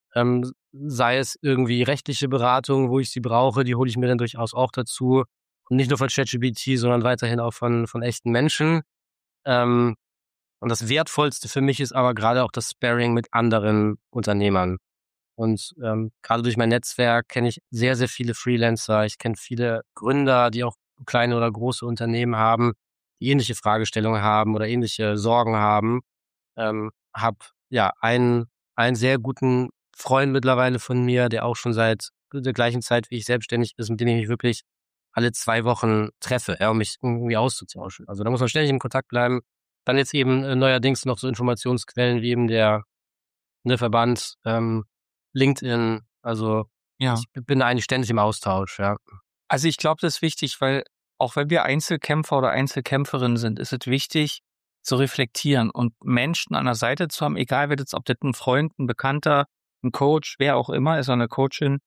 Sei es irgendwie rechtliche Beratung, wo ich sie brauche, die hole ich mir dann durchaus auch dazu. Und nicht nur von ChatGPT, sondern weiterhin auch von echten Menschen. Ähm, und das Wertvollste für mich ist aber gerade auch das Sparring mit anderen Unternehmern. Und gerade durch mein Netzwerk kenne ich sehr, sehr viele Freelancer. Ich kenne viele Gründer, die auch kleine oder große Unternehmen haben, die ähnliche Fragestellungen haben oder ähnliche Sorgen haben. Habe ja einen sehr guten Freund mittlerweile von mir, der auch schon seit der gleichen Zeit wie ich selbstständig ist, mit dem ich mich wirklich alle 2 Wochen treffe, ja, um mich irgendwie auszutauschen. Also da muss man ständig in Kontakt bleiben. Dann jetzt eben neuerdings noch so Informationsquellen wie eben der Verband, LinkedIn. Also Ja. ich bin da eigentlich ständig im Austausch, ja. Also ich glaube, das ist wichtig, weil auch wenn wir Einzelkämpfer oder Einzelkämpferinnen sind, ist es wichtig zu reflektieren und Menschen an der Seite zu haben, egal wer das, ob das ein Freund, ein Bekannter, ein Coach, wer auch immer ist, oder eine Coachin,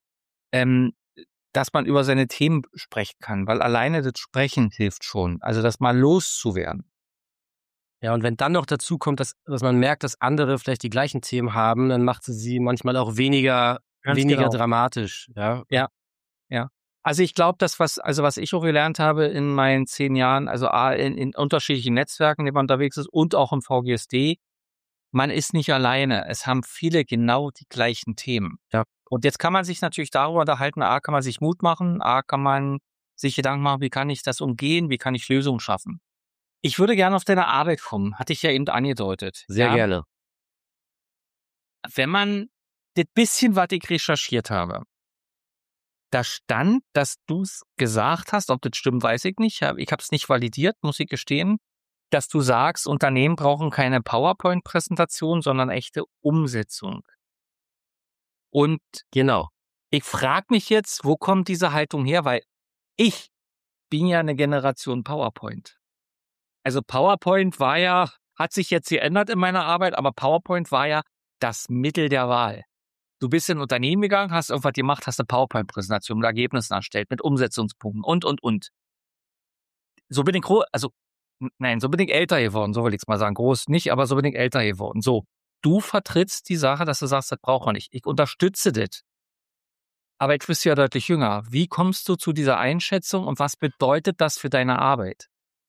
dass man über seine Themen sprechen kann, weil alleine das Sprechen hilft schon. Also das mal loszuwerden. Ja, und wenn dann noch dazu kommt, dass man merkt, dass andere vielleicht die gleichen Themen haben, dann macht sie manchmal auch weniger Genau. dramatisch, ja. Ja. Also ich glaube, was ich auch gelernt habe in meinen 10 Jahren, also in unterschiedlichen Netzwerken, in denen man unterwegs ist und auch im VGSD, man ist nicht alleine. Es haben viele genau die gleichen Themen. Ja. Und jetzt kann man sich natürlich darüber unterhalten, kann man sich Mut machen, kann man sich Gedanken machen, wie kann ich das umgehen, wie kann ich Lösungen schaffen. Ich würde gerne auf deine Arbeit kommen, hatte ich ja eben angedeutet. Sehr gerne. Wenn man das bisschen, was ich recherchiert habe, da stand, dass du es gesagt hast, ob das stimmt, weiß ich nicht. Ich habe es nicht validiert, muss ich gestehen, dass du sagst, Unternehmen brauchen keine PowerPoint-Präsentation, sondern echte Umsetzung. Und Genau. ich frage mich jetzt, wo kommt diese Haltung her? Weil ich bin ja eine Generation PowerPoint. Also PowerPoint hat sich jetzt geändert in meiner Arbeit, aber PowerPoint war ja das Mittel der Wahl. Du bist in ein Unternehmen gegangen, hast irgendwas gemacht, hast eine PowerPoint-Präsentation mit Ergebnissen erstellt, mit Umsetzungspunkten und. So bin ich so bin ich älter geworden, so will ich es mal sagen. Groß nicht, aber so bin ich älter geworden. So, du vertrittst die Sache, dass du sagst, das braucht man nicht. Ich unterstütze das. Aber jetzt bist du ja deutlich jünger. Wie kommst du zu dieser Einschätzung und was bedeutet das für deine Arbeit?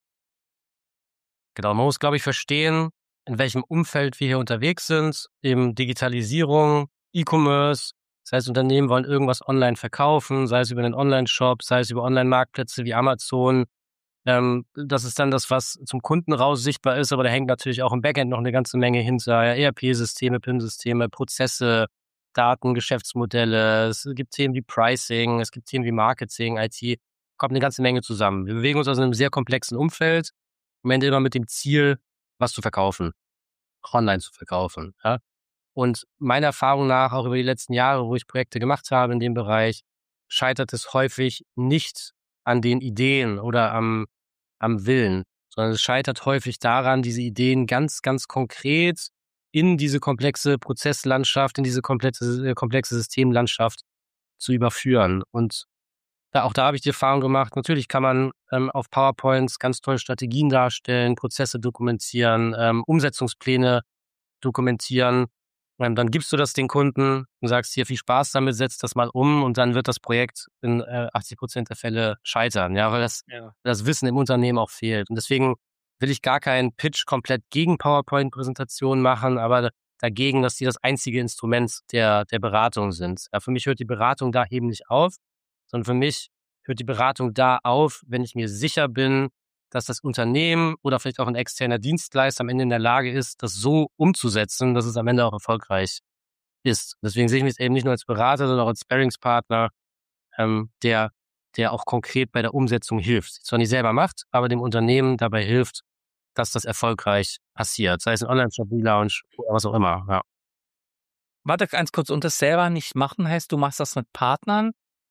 Genau, man muss, glaube ich, verstehen, in welchem Umfeld wir hier unterwegs sind. Eben Digitalisierung, E-Commerce. Das heißt, Unternehmen wollen irgendwas online verkaufen, sei es über einen Online-Shop, sei es über Online-Marktplätze wie Amazon. Das ist dann das, was zum Kunden raus sichtbar ist, aber da hängt natürlich auch im Backend noch eine ganze Menge hinter. Ja, ERP-Systeme, PIM-Systeme, Prozesse, Daten, Geschäftsmodelle. Es gibt Themen wie Pricing, es gibt Themen wie Marketing, IT. Kommt eine ganze Menge zusammen. Wir bewegen uns also in einem sehr komplexen Umfeld. Am Ende immer mit dem Ziel, was zu verkaufen, online zu verkaufen. Ja? Und meiner Erfahrung nach, auch über die letzten Jahre, wo ich Projekte gemacht habe in dem Bereich, scheitert es häufig nicht an den Ideen oder am Willen, sondern es scheitert häufig daran, diese Ideen ganz, ganz konkret in diese komplexe Prozesslandschaft, in diese komplexe Systemlandschaft zu überführen. Und auch da habe ich die Erfahrung gemacht, natürlich kann man auf PowerPoints ganz toll Strategien darstellen, Prozesse dokumentieren, Umsetzungspläne dokumentieren. Dann gibst du das den Kunden und sagst hier viel Spaß damit, setzt das mal um und dann wird das Projekt in 80% der Fälle scheitern, ja, weil das Wissen im Unternehmen auch fehlt. Und deswegen will ich gar keinen Pitch komplett gegen PowerPoint-Präsentationen machen, aber dagegen, dass die das einzige Instrument der Beratung sind. Ja, für mich hört die Beratung da eben nicht auf, sondern für mich hört die Beratung da auf, wenn ich mir sicher bin, dass das Unternehmen oder vielleicht auch ein externer Dienstleister am Ende in der Lage ist, das so umzusetzen, dass es am Ende auch erfolgreich ist. Deswegen sehe ich mich eben nicht nur als Berater, sondern auch als Sparringspartner, der auch konkret bei der Umsetzung hilft. Zwar nicht selber macht, aber dem Unternehmen dabei hilft, dass das erfolgreich passiert. Sei es ein Online-Shop, Relaunch oder was auch immer. Ja. Warte ganz kurz, und das selber nicht machen heißt, du machst das mit Partnern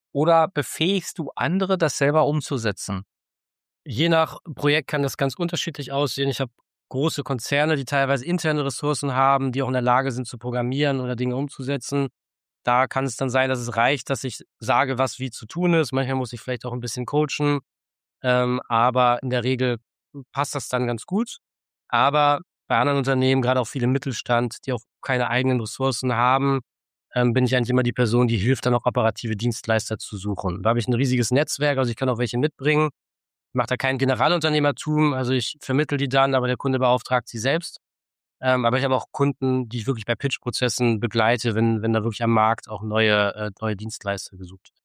oder befähigst du andere, das selber umzusetzen? Je nach Projekt kann das ganz unterschiedlich aussehen. Ich habe große Konzerne, die teilweise interne Ressourcen haben, die auch in der Lage sind zu programmieren oder Dinge umzusetzen. Da kann es dann sein, dass es reicht, dass ich sage, was wie zu tun ist. Manchmal muss ich vielleicht auch ein bisschen coachen, aber in der Regel passt das dann ganz gut. Aber bei anderen Unternehmen, gerade auch viele im Mittelstand, die auch keine eigenen Ressourcen haben, bin ich eigentlich immer die Person, die hilft, dann auch operative Dienstleister zu suchen. Da habe ich ein riesiges Netzwerk, also ich kann auch welche mitbringen. Ich mache da kein Generalunternehmertum, also ich vermittle die dann, aber der Kunde beauftragt sie selbst. Aber ich habe auch Kunden, die ich wirklich bei Pitch-Prozessen begleite, wenn da wirklich am Markt auch neue Dienstleister gesucht wird.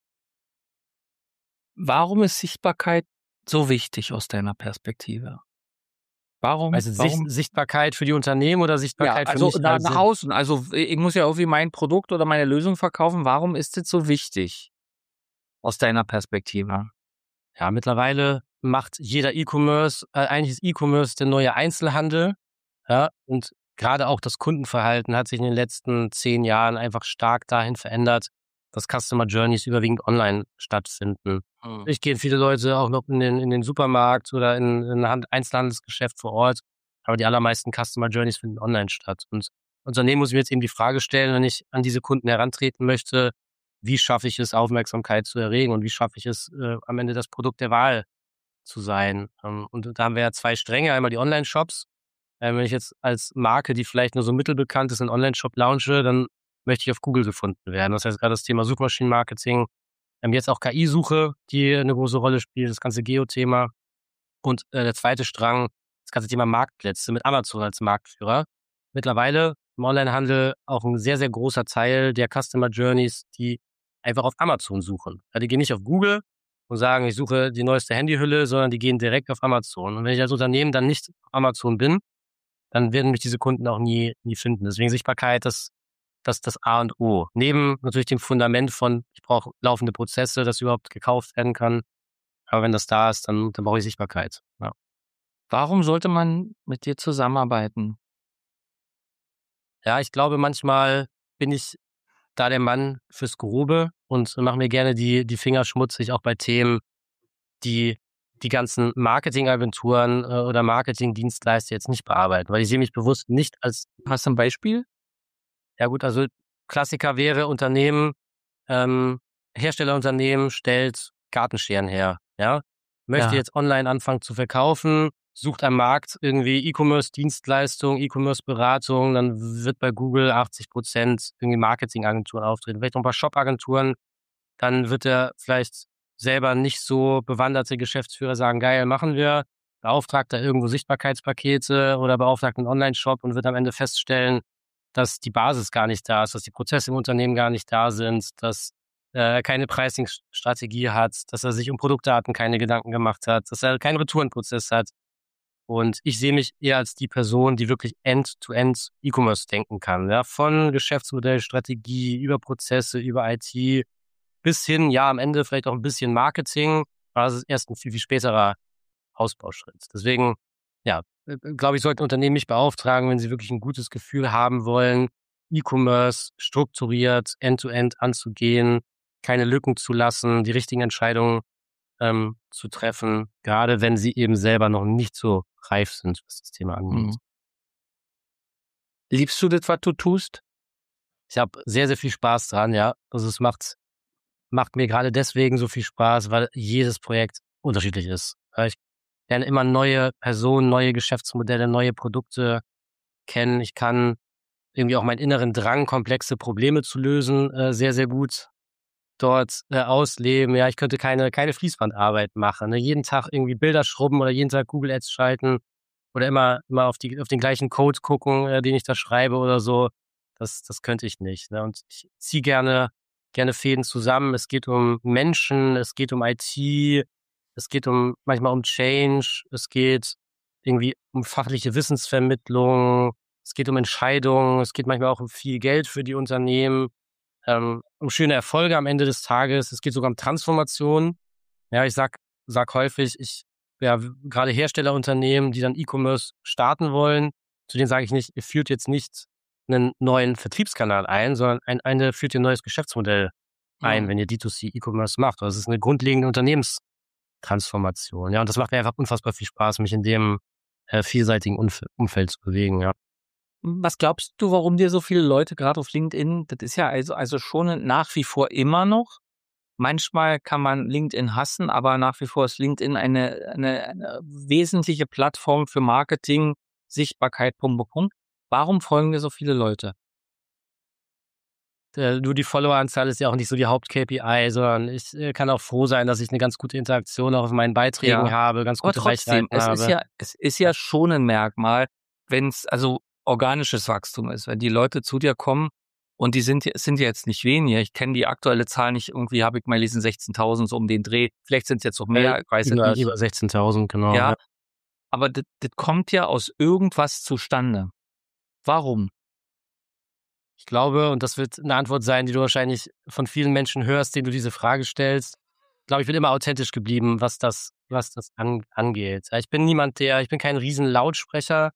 Warum ist Sichtbarkeit so wichtig aus deiner Perspektive? Warum? Also Sichtbarkeit für die Unternehmen oder Sichtbarkeit für also mich nach außen. Also ich muss ja irgendwie mein Produkt oder meine Lösung verkaufen. Warum ist das so wichtig aus deiner Perspektive? Ja, mittlerweile macht jeder E-Commerce, eigentlich ist E-Commerce der neue Einzelhandel. Ja, und gerade auch das Kundenverhalten hat sich in den letzten 10 Jahren einfach stark dahin verändert, dass Customer Journeys überwiegend online stattfinden. Natürlich gehen viele Leute auch noch in den Supermarkt oder in ein Einzelhandelsgeschäft vor Ort, aber die allermeisten Customer Journeys finden online statt. Und Unternehmen muss ich mir jetzt eben die Frage stellen, wenn ich an diese Kunden herantreten möchte, wie schaffe ich es, Aufmerksamkeit zu erregen und wie schaffe ich es, am Ende das Produkt der Wahl zu sein? Und da haben wir ja 2 Stränge, einmal die Online-Shops. Wenn ich jetzt als Marke, die vielleicht nur so mittelbekannt ist, einen Online-Shop launche, dann möchte ich auf Google gefunden werden. Das heißt, gerade das Thema Suchmaschinenmarketing, jetzt auch KI-Suche, die eine große Rolle spielt, das ganze Geo-Thema. Und der zweite Strang, das ganze Thema Marktplätze mit Amazon als Marktführer. Mittlerweile im Onlinehandel auch ein sehr, sehr großer Teil der Customer Journeys, die einfach auf Amazon suchen. Ja, die gehen nicht auf Google und sagen, ich suche die neueste Handyhülle, sondern die gehen direkt auf Amazon. Und wenn ich als Unternehmen dann nicht auf Amazon bin, dann werden mich diese Kunden auch nie finden. Deswegen Sichtbarkeit, das A und O. Neben natürlich dem Fundament von, ich brauche laufende Prozesse, dass überhaupt gekauft werden kann. Aber wenn das da ist, dann brauche ich Sichtbarkeit. Ja. Warum sollte man mit dir zusammenarbeiten? Ja, ich glaube, manchmal bin ich da der Mann fürs Grobe und mache mir gerne die Finger schmutzig, auch bei Themen, die ganzen Marketingagenturen oder Marketingdienstleister jetzt nicht bearbeiten, weil ich sehe mich bewusst nicht als, Hast du ein Beispiel? ja gut, also Klassiker wäre Unternehmen, Herstellerunternehmen stellt Gartenscheren her, ja, möchte Ja. jetzt online anfangen zu verkaufen, sucht am Markt irgendwie E-Commerce-Dienstleistung, E-Commerce-Beratung, dann wird bei Google 80% irgendwie Marketingagenturen auftreten, vielleicht noch ein paar Shop-Agenturen, dann wird er vielleicht selber nicht so bewanderte Geschäftsführer sagen, geil, machen wir, beauftragt da irgendwo Sichtbarkeitspakete oder beauftragt einen Online-Shop und wird am Ende feststellen, dass die Basis gar nicht da ist, dass die Prozesse im Unternehmen gar nicht da sind, dass keine Pricing-Strategie hat, dass er sich um Produktdaten keine Gedanken gemacht hat, dass er keinen Retourenprozess hat. Und ich sehe mich eher als die Person, die wirklich End-to-End E-Commerce denken kann. Ja? Von Geschäftsmodell, Strategie, über Prozesse, über IT, bis hin, ja, am Ende vielleicht auch ein bisschen Marketing. Aber das ist erst ein viel, viel späterer Ausbauschritt. Deswegen, ja, glaube ich, sollten Unternehmen mich beauftragen, wenn sie wirklich ein gutes Gefühl haben wollen, E-Commerce strukturiert, end-to-end anzugehen, keine Lücken zu lassen, die richtigen Entscheidungen zu treffen, gerade wenn sie eben selber noch nicht so reif sind, was das Thema angeht. Liebst du das, was du tust? Ich habe sehr, sehr viel Spaß dran, ja. Also es macht mir gerade deswegen so viel Spaß, weil jedes Projekt unterschiedlich ist. Ich lerne immer neue Personen, neue Geschäftsmodelle, neue Produkte kennen. Ich kann irgendwie auch meinen inneren Drang, komplexe Probleme zu lösen, sehr, sehr gut dort ausleben. Ja, ich könnte keine Fließbandarbeit machen. Ne? Jeden Tag irgendwie Bilder schrubben oder jeden Tag Google Ads schalten oder immer auf den gleichen Code gucken, den ich da schreibe oder so. Das könnte ich nicht. Ne? Und ich ziehe gerne Fäden zusammen. Es geht um Menschen, es geht um IT, es geht manchmal um Change, es geht irgendwie um fachliche Wissensvermittlung, es geht um Entscheidungen, es geht manchmal auch um viel Geld für die Unternehmen, um schöne Erfolge am Ende des Tages. Es geht sogar um Transformation. Ja, ich sag häufig, gerade Herstellerunternehmen, die dann E-Commerce starten wollen, zu denen sage ich nicht, ihr führt jetzt nicht einen neuen Vertriebskanal ein, sondern führt ihr ein neues Geschäftsmodell ein, wenn ihr D2C E-Commerce macht. Das ist eine grundlegende Unternehmenstransformation. Ja, und das macht mir einfach unfassbar viel Spaß, mich in dem vielseitigen Umfeld zu bewegen. Ja. Was glaubst du, warum dir so viele Leute gerade auf LinkedIn, das ist ja also schon nach wie vor immer noch. Manchmal kann man LinkedIn hassen, aber nach wie vor ist LinkedIn eine wesentliche Plattform für Marketing, Sichtbarkeit, Punkt. Warum folgen dir so viele Leute? Nur die Followeranzahl ist ja auch nicht so die Haupt-KPI, sondern ich kann auch froh sein, dass ich eine ganz gute Interaktion auch auf meinen Beiträgen habe, ganz Aber gute trotzdem, Reichweiten habe. es ist ja schon ein Merkmal, wenn es also organisches Wachstum ist, wenn die Leute zu dir kommen und sind ja jetzt nicht wenige. Ich kenne die aktuelle Zahl nicht, irgendwie habe ich mal gelesen 16.000 so um den Dreh. Vielleicht sind es jetzt noch mehr, ich weiß es nicht. Über 16.000, genau. Ja, aber das kommt ja aus irgendwas zustande. Warum? Ich glaube, und das wird eine Antwort sein, die du wahrscheinlich von vielen Menschen hörst, denen du diese Frage stellst. Ich glaube, ich bin immer authentisch geblieben, was das angeht. Ich bin kein riesen Lautsprecher.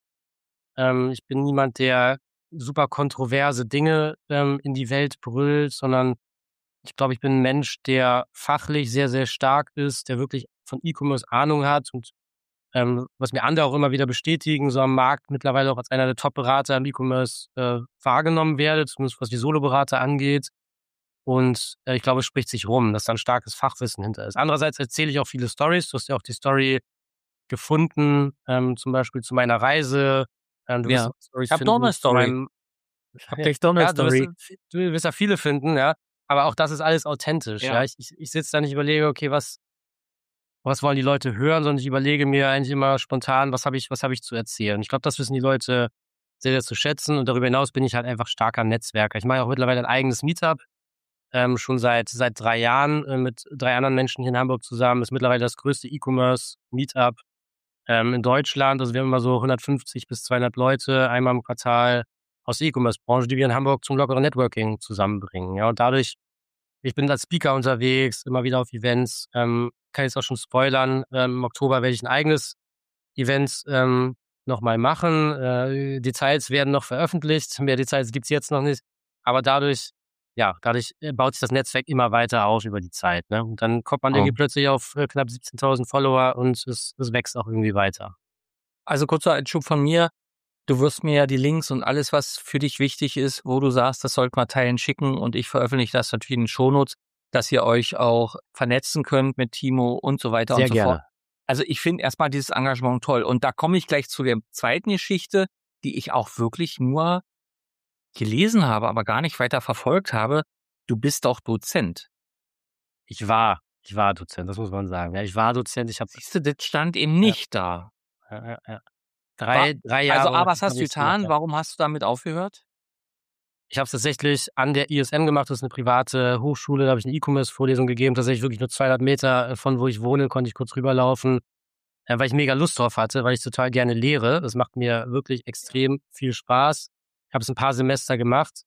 Ich bin niemand, der super kontroverse Dinge in die Welt brüllt, sondern ich glaube, ich bin ein Mensch, der fachlich sehr, sehr stark ist, der wirklich von E-Commerce Ahnung hat und was mir andere auch immer wieder bestätigen, so am Markt mittlerweile auch als einer der Top-Berater im E-Commerce wahrgenommen werde, zumindest was die Solo-Berater angeht. Und ich glaube, es spricht sich rum, dass da ein starkes Fachwissen hinter ist. Andererseits erzähle ich auch viele Stories. Du hast ja auch die Story gefunden, zum Beispiel zu meiner Reise. Du wirst auch Storys Ich habe finden doch eine zu Story. meinem, Ich habe gleich doch eine Story. du wirst ja viele finden, ja. Aber auch das ist alles authentisch. Ja. Ich sitze da nicht, überlege, okay, was wollen die Leute hören, sondern ich überlege mir eigentlich immer spontan, was habe ich zu erzählen. Ich glaube, das wissen die Leute sehr, sehr zu schätzen. Und darüber hinaus bin ich halt einfach starker Netzwerker. Ich mache auch mittlerweile ein eigenes Meetup, schon seit 3 Jahren mit 3 anderen Menschen hier in Hamburg zusammen. Ist mittlerweile das größte E-Commerce-Meetup in Deutschland. Also wir haben immer so 150 bis 200 Leute einmal im Quartal aus der E-Commerce-Branche, die wir in Hamburg zum lockeren Networking zusammenbringen. Ja, und dadurch, ich bin als Speaker unterwegs, immer wieder auf Events, kann jetzt auch schon spoilern. Im Oktober werde ich ein eigenes Event nochmal machen. Details werden noch veröffentlicht. Mehr Details gibt's jetzt noch nicht. Aber dadurch baut sich das Netzwerk immer weiter auf über die Zeit. Ne? Und dann kommt man irgendwie plötzlich auf knapp 17.000 Follower und es wächst auch irgendwie weiter. Also kurzer Einschub von mir. Du wirst mir ja die Links und alles, was für dich wichtig ist, wo du sagst, das sollte man teilen, schicken und ich veröffentliche das natürlich in den Shownotes, dass ihr euch auch vernetzen könnt mit Timo und so weiter Sehr und so gerne. fort. Also ich finde erstmal dieses Engagement toll. Und da komme ich gleich zu der zweiten Geschichte, die ich auch wirklich nur gelesen habe, aber gar nicht weiter verfolgt habe. Du bist doch Dozent. Ich war Dozent, das muss man sagen. Ja, ich war Dozent. Siehst du, das stand eben nicht da. Ja. 3 Jahre. Also, was hast du getan? Gemacht, ja. Warum hast du damit aufgehört? Ich habe es tatsächlich an der ISM gemacht. Das ist eine private Hochschule. Da habe ich eine E-Commerce-Vorlesung gegeben. Tatsächlich wirklich nur 200 Meter von wo ich wohne, konnte ich kurz rüberlaufen, weil ich mega Lust drauf hatte, weil ich total gerne lehre. Das macht mir wirklich extrem viel Spaß. Ich habe es ein paar Semester gemacht,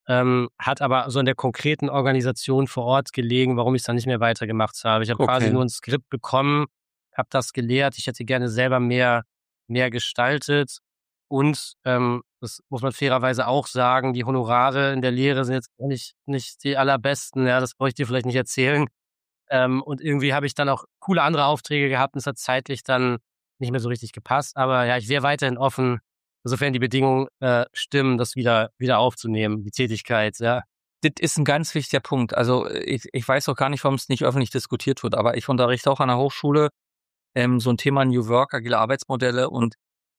hat aber so in der konkreten Organisation vor Ort gelegen, warum ich es dann nicht mehr weitergemacht habe. Ich habe quasi nur ein Skript bekommen, habe das gelehrt. Ich hätte gerne selber mehr gestaltet. Und das muss man fairerweise auch sagen, die Honorare in der Lehre sind jetzt nicht die allerbesten. Ja, das brauche ich dir vielleicht nicht erzählen. Und irgendwie habe ich dann auch coole andere Aufträge gehabt und es hat zeitlich dann nicht mehr so richtig gepasst. Aber ja, ich wäre weiterhin offen, insofern die Bedingungen stimmen, das wieder aufzunehmen, die Tätigkeit. Ja. Das ist ein ganz wichtiger Punkt. Also ich weiß auch gar nicht, warum es nicht öffentlich diskutiert wird, aber ich unterrichte auch an der Hochschule so ein Thema New Work, agile Arbeitsmodelle, und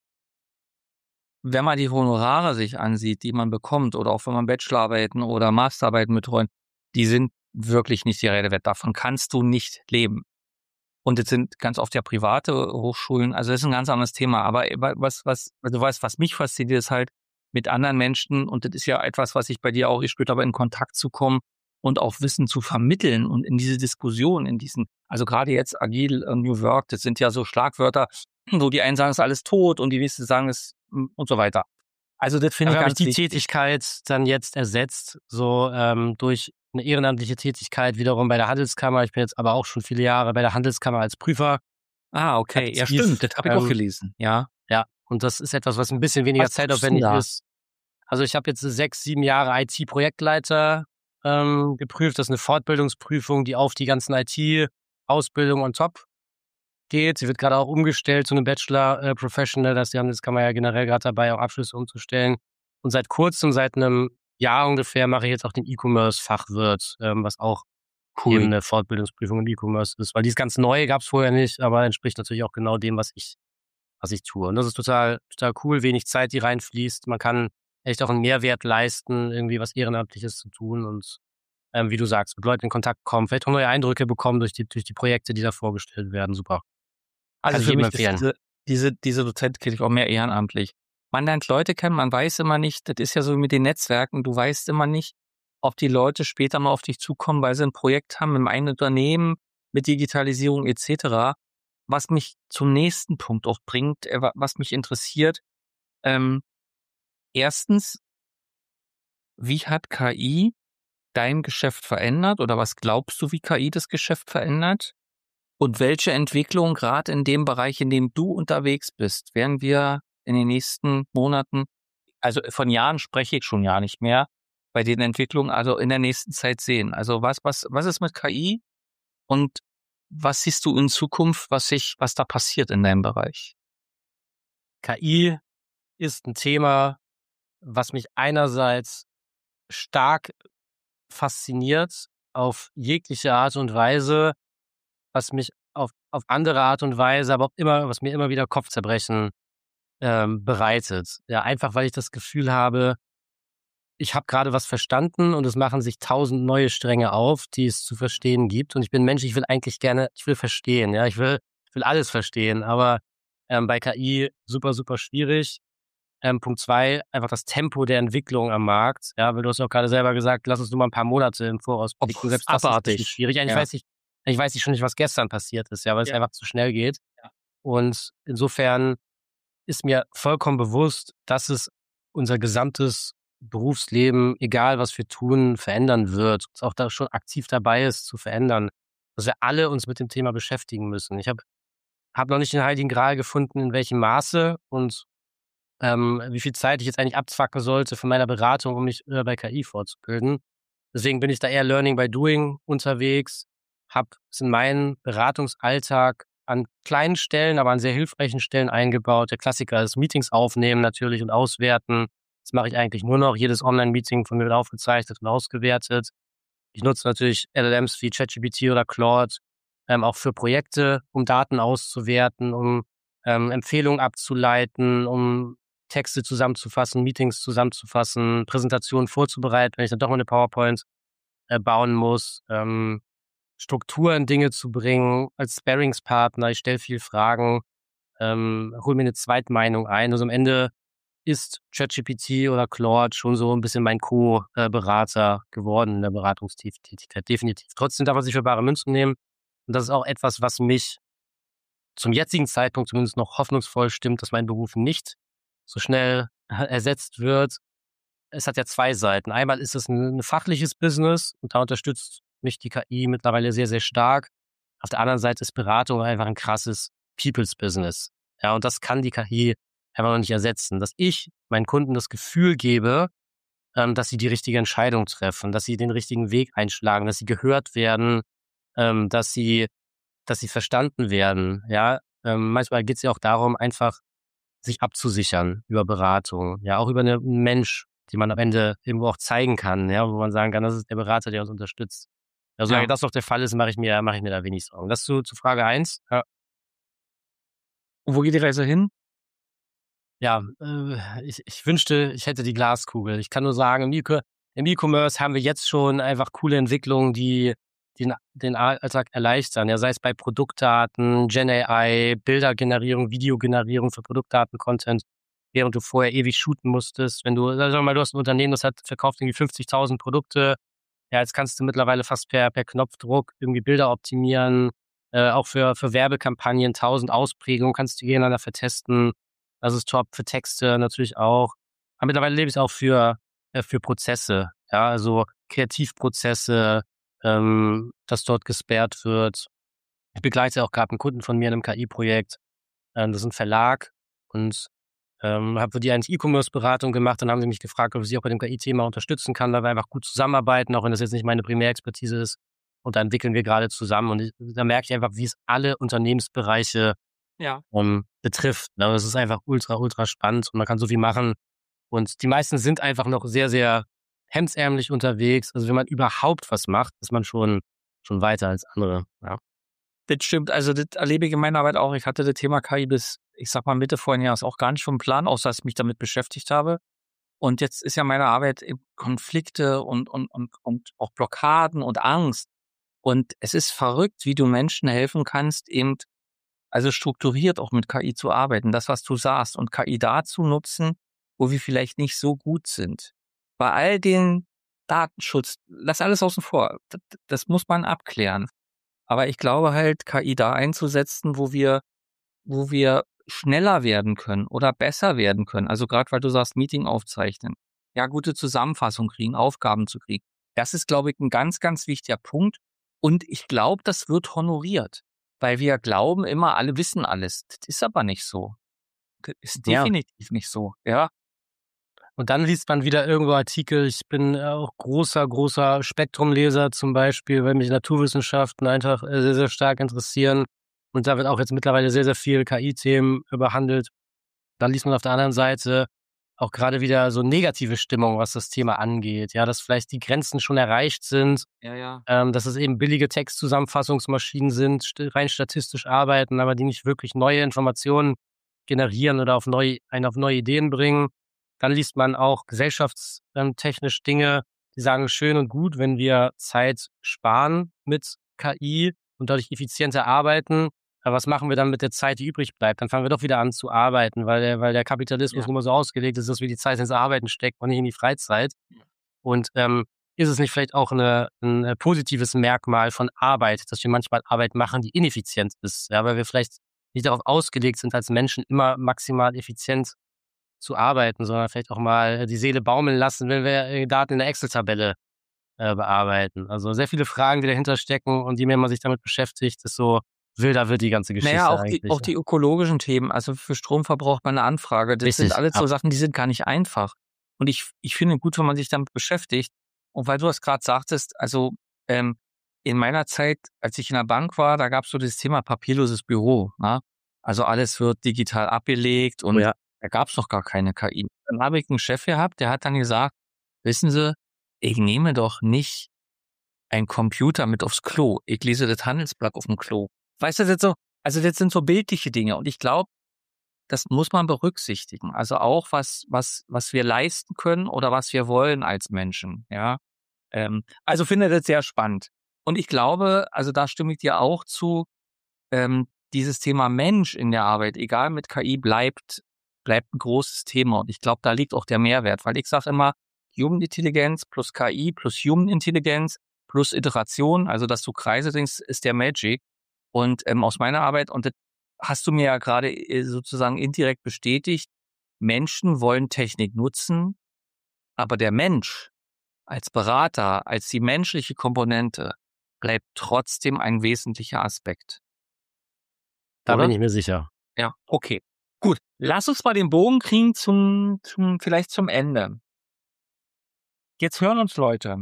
wenn man die Honorare sich ansieht, die man bekommt, oder auch wenn man Bachelorarbeiten oder Masterarbeiten betreut, die sind wirklich nicht die Rede wert. Davon kannst du nicht leben. Und das sind ganz oft ja private Hochschulen, also das ist ein ganz anderes Thema. Aber was mich fasziniert, ist halt mit anderen Menschen, und das ist ja etwas, was ich bei dir auch gespürt habe, in Kontakt zu kommen und auch Wissen zu vermitteln und in diese Diskussion, also gerade jetzt agil, New Work, das sind ja so Schlagwörter, wo die einen sagen, es ist alles tot und die nächsten sagen es und so weiter. Also das finde ich ganz wichtig. Die Tätigkeit dann jetzt ersetzt, so durch eine ehrenamtliche Tätigkeit wiederum bei der Handelskammer. Ich bin jetzt aber auch schon viele Jahre bei der Handelskammer als Prüfer. Ah, okay. Ja, stimmt. Das habe ich auch gelesen. Ja. Ja. Und das ist etwas, was ein bisschen weniger zeitaufwendig ist. Also ich habe jetzt 6, 7 Jahre IT-Projektleiter geprüft. Das ist eine Fortbildungsprüfung, die auf die ganzen IT-Ausbildungen on top geht. Sie wird gerade auch umgestellt zu einem Bachelor Professional. Das kann man ja generell gerade dabei, auch Abschlüsse umzustellen. Und seit kurzem, seit einem Jahr ungefähr, mache ich jetzt auch den E-Commerce-Fachwirt, was auch eben eine Fortbildungsprüfung im E-Commerce ist. Weil dieses ganz Neue gab es vorher nicht, aber entspricht natürlich auch genau dem, was ich tue. Und das ist total cool, wenig Zeit, die reinfließt. Man kann echt auch einen Mehrwert leisten, irgendwie was Ehrenamtliches zu tun und wie du sagst, mit Leuten in Kontakt kommen, vielleicht auch neue Eindrücke bekommen durch die Projekte, die da vorgestellt werden. Super. Also Kann ich für jedem mich ist empfehlen. diese Dozentkritik auch mehr ehrenamtlich. Man lernt Leute kennen, man weiß immer nicht, das ist ja so mit den Netzwerken, du weißt immer nicht, ob die Leute später mal auf dich zukommen, weil sie ein Projekt haben im eigenen Unternehmen mit Digitalisierung etc. Was mich zum nächsten Punkt auch bringt, was mich interessiert. Erstens, wie hat KI dein Geschäft verändert oder was glaubst du, wie KI das Geschäft verändert? Und welche Entwicklung gerade in dem Bereich, in dem du unterwegs bist, werden wir in den nächsten Monaten, also von Jahren spreche ich schon ja nicht mehr, bei den Entwicklungen, also in der nächsten Zeit sehen? Also was ist mit KI und was siehst du in Zukunft, was da passiert in deinem Bereich? KI ist ein Thema, was mich einerseits stark fasziniert auf jegliche Art und Weise, was mich auf andere Art und Weise, aber auch was mir immer wieder Kopfzerbrechen bereitet. Ja, einfach weil ich das Gefühl habe, ich habe gerade was verstanden und es machen sich 1000 neue Stränge auf, die es zu verstehen gibt. Und ich bin Mensch, ich will verstehen, ja, ich will alles verstehen, aber bei KI super, super schwierig. Punkt 2, einfach das Tempo der Entwicklung am Markt. Ja, weil du hast ja auch gerade selber gesagt, lass uns nur mal ein paar Monate im Voraus blicken. Selbst das ist ein bisschen schwierig. Eigentlich weiß ich schon nicht, was gestern passiert ist, ja, weil es einfach zu schnell geht. Ja. Und insofern ist mir vollkommen bewusst, dass es unser gesamtes Berufsleben, egal was wir tun, verändern wird. Uns auch da schon aktiv dabei ist, zu verändern. Dass wir alle uns mit dem Thema beschäftigen müssen. Ich habe noch nicht den heiligen Gral gefunden, in welchem Maße und wie viel Zeit ich jetzt eigentlich abzwacken sollte von meiner Beratung, um mich bei KI fortzubilden. Deswegen bin ich da eher Learning by Doing unterwegs, habe es in meinen Beratungsalltag an kleinen Stellen, aber an sehr hilfreichen Stellen eingebaut. Der Klassiker ist Meetings aufnehmen natürlich und auswerten. Das mache ich eigentlich nur noch. Jedes Online-Meeting von mir wird aufgezeichnet und ausgewertet. Ich nutze natürlich LLMs wie ChatGPT oder Claude, auch für Projekte, um Daten auszuwerten, um Empfehlungen abzuleiten, um Texte zusammenzufassen, Meetings zusammenzufassen, Präsentationen vorzubereiten, wenn ich dann doch mal eine PowerPoint bauen muss, Struktur in Dinge zu bringen, als Sparringspartner. Ich stelle viel Fragen, hole mir eine Zweitmeinung ein. Also am Ende ist ChatGPT oder Claude schon so ein bisschen mein Co-Berater geworden in der Beratungstätigkeit, definitiv. Trotzdem darf man sich für bare Münzen nehmen. Und das ist auch etwas, was mich zum jetzigen Zeitpunkt zumindest noch hoffnungsvoll stimmt, dass mein Beruf nicht so schnell ersetzt wird. Es hat ja zwei Seiten. Einmal ist es ein fachliches Business und da unterstützt mich die KI mittlerweile sehr, sehr stark. Auf der anderen Seite ist Beratung einfach ein krasses People's Business. Ja, und das kann die KI einfach noch nicht ersetzen. Dass ich meinen Kunden das Gefühl gebe, dass sie die richtige Entscheidung treffen, dass sie den richtigen Weg einschlagen, dass sie gehört werden, dass sie verstanden werden. Ja, manchmal geht es ja auch darum, einfach sich abzusichern über Beratung, ja, auch über einen Mensch, den man am Ende irgendwo auch zeigen kann, ja, wo man sagen kann, das ist der Berater, der uns unterstützt. Also, solange das noch der Fall ist, mache ich mir da wenig Sorgen. Das zu Frage 1. Ja. Und wo geht die Reise hin? Ja, ich wünschte, ich hätte die Glaskugel. Ich kann nur sagen, im E-Commerce haben wir jetzt schon einfach coole Entwicklungen, die den Alltag erleichtern. Ja, sei es bei Produktdaten, Gen AI, Bildergenerierung, Videogenerierung für Produktdaten-Content, während du vorher ewig shooten musstest. Wenn du, sag mal, du hast ein Unternehmen, das verkauft irgendwie 50.000 Produkte. Ja, jetzt kannst du mittlerweile fast per Knopfdruck irgendwie Bilder optimieren. Auch für Werbekampagnen, 1000 Ausprägungen kannst du gegeneinander vertesten. Das ist top. Für Texte natürlich auch. Aber mittlerweile lebe ich es auch für Prozesse. Ja, also Kreativprozesse, dass dort gesperrt wird. Ich begleite auch gerade einen Kunden von mir in einem KI-Projekt. Das ist ein Verlag und Habe für die eine E-Commerce-Beratung gemacht, dann haben sie mich gefragt, ob ich sie auch bei dem KI-Thema unterstützen kann, da wir einfach gut zusammenarbeiten, auch wenn das jetzt nicht meine Primärexpertise ist. Und da entwickeln wir gerade zusammen und da merke ich einfach, wie es alle Unternehmensbereiche Ja. betrifft. Ne? Das ist einfach ultra, ultra spannend und man kann so viel machen. Und die meisten sind einfach noch sehr, sehr hemdsärmlich unterwegs. Also wenn man überhaupt was macht, ist man schon weiter als andere. Ja. Das stimmt. Also das erlebe ich in meiner Arbeit auch. Ich hatte das Thema KI bis, ich sag mal, Mitte vorigen Jahres auch gar nicht vom Plan, außer dass ich mich damit beschäftigt habe. Und jetzt ist ja meine Arbeit eben Konflikte und auch Blockaden und Angst. Und es ist verrückt, wie du Menschen helfen kannst, eben also strukturiert auch mit KI zu arbeiten, das, was du sagst, und KI dazu nutzen, wo wir vielleicht nicht so gut sind. Bei all den Datenschutz, lass alles außen vor. Das muss man abklären. Aber ich glaube halt, KI da einzusetzen, wo wir schneller werden können oder besser werden können. Also gerade weil du sagst, Meeting aufzeichnen, ja, gute Zusammenfassung kriegen, Aufgaben zu kriegen. Das ist, glaube ich, ein ganz, ganz wichtiger Punkt. Und ich glaube, das wird honoriert, weil wir glauben immer, alle wissen alles. Das ist aber nicht so. Das ist Ja. definitiv nicht so. Ja, Und dann liest man wieder irgendwo Artikel. Ich bin auch großer Spektrumleser zum Beispiel, weil mich Naturwissenschaften einfach sehr, sehr stark interessieren. Und da wird auch jetzt mittlerweile sehr, sehr viel KI-Themen behandelt. Dann liest man auf der anderen Seite auch gerade wieder so negative Stimmung, was das Thema angeht. Ja, dass vielleicht die Grenzen schon erreicht sind, ja. dass es eben billige Textzusammenfassungsmaschinen sind, rein statistisch arbeiten, aber die nicht wirklich neue Informationen generieren oder einen auf neue Ideen bringen. Dann liest man auch gesellschaftstechnisch Dinge, die sagen, schön und gut, wenn wir Zeit sparen mit KI und dadurch effizienter arbeiten. Aber was machen wir dann mit der Zeit, die übrig bleibt? Dann fangen wir doch wieder an zu arbeiten, weil der Kapitalismus Ja. immer so ausgelegt ist, dass wir die Zeit ins Arbeiten stecken und nicht in die Freizeit. Und ist es nicht vielleicht auch ein positives Merkmal von Arbeit, dass wir manchmal Arbeit machen, die ineffizient ist, ja, weil wir vielleicht nicht darauf ausgelegt sind, als Menschen immer maximal effizient zu arbeiten, sondern vielleicht auch mal die Seele baumeln lassen, wenn wir Daten in der Excel-Tabelle bearbeiten. Also sehr viele Fragen, die dahinter stecken und je mehr man sich damit beschäftigt, desto wilder wird die ganze Geschichte Naja, eigentlich. auch die ökologischen Themen, also für Strom verbraucht man eine Anfrage. Das sind Richtig, alles ja. so Sachen, die sind gar nicht einfach. Und ich finde gut, wenn man sich damit beschäftigt. Und weil du das gerade sagtest, also in meiner Zeit, als ich in der Bank war, da gab es so das Thema papierloses Büro. Ne? Also alles wird digital abgelegt und Ja. da gab es noch gar keine KI. Dann habe ich einen Chef gehabt, der hat dann gesagt, wissen Sie, ich nehme doch nicht einen Computer mit aufs Klo. Ich lese das Handelsblatt auf dem Klo. Weißt du, das sind so bildliche Dinge. Und ich glaube, das muss man berücksichtigen. Also auch was wir leisten können oder was wir wollen als Menschen. Ja. Also finde das sehr spannend. Und ich glaube, also da stimme ich dir auch zu, dieses Thema Mensch in der Arbeit, egal mit KI, bleibt ein großes Thema. Und ich glaube, da liegt auch der Mehrwert. Weil ich sage immer, Human Intelligenz plus KI plus Human Intelligenz plus Iteration, also dass du Kreise denkst, ist der Magic. Und aus meiner Arbeit, und das hast du mir ja gerade sozusagen indirekt bestätigt, Menschen wollen Technik nutzen, aber der Mensch als Berater, als die menschliche Komponente, bleibt trotzdem ein wesentlicher Aspekt. Da Oder? bin ich mir sicher. Ja, okay. Gut, lass uns mal den Bogen kriegen vielleicht zum Ende. Jetzt hören uns Leute.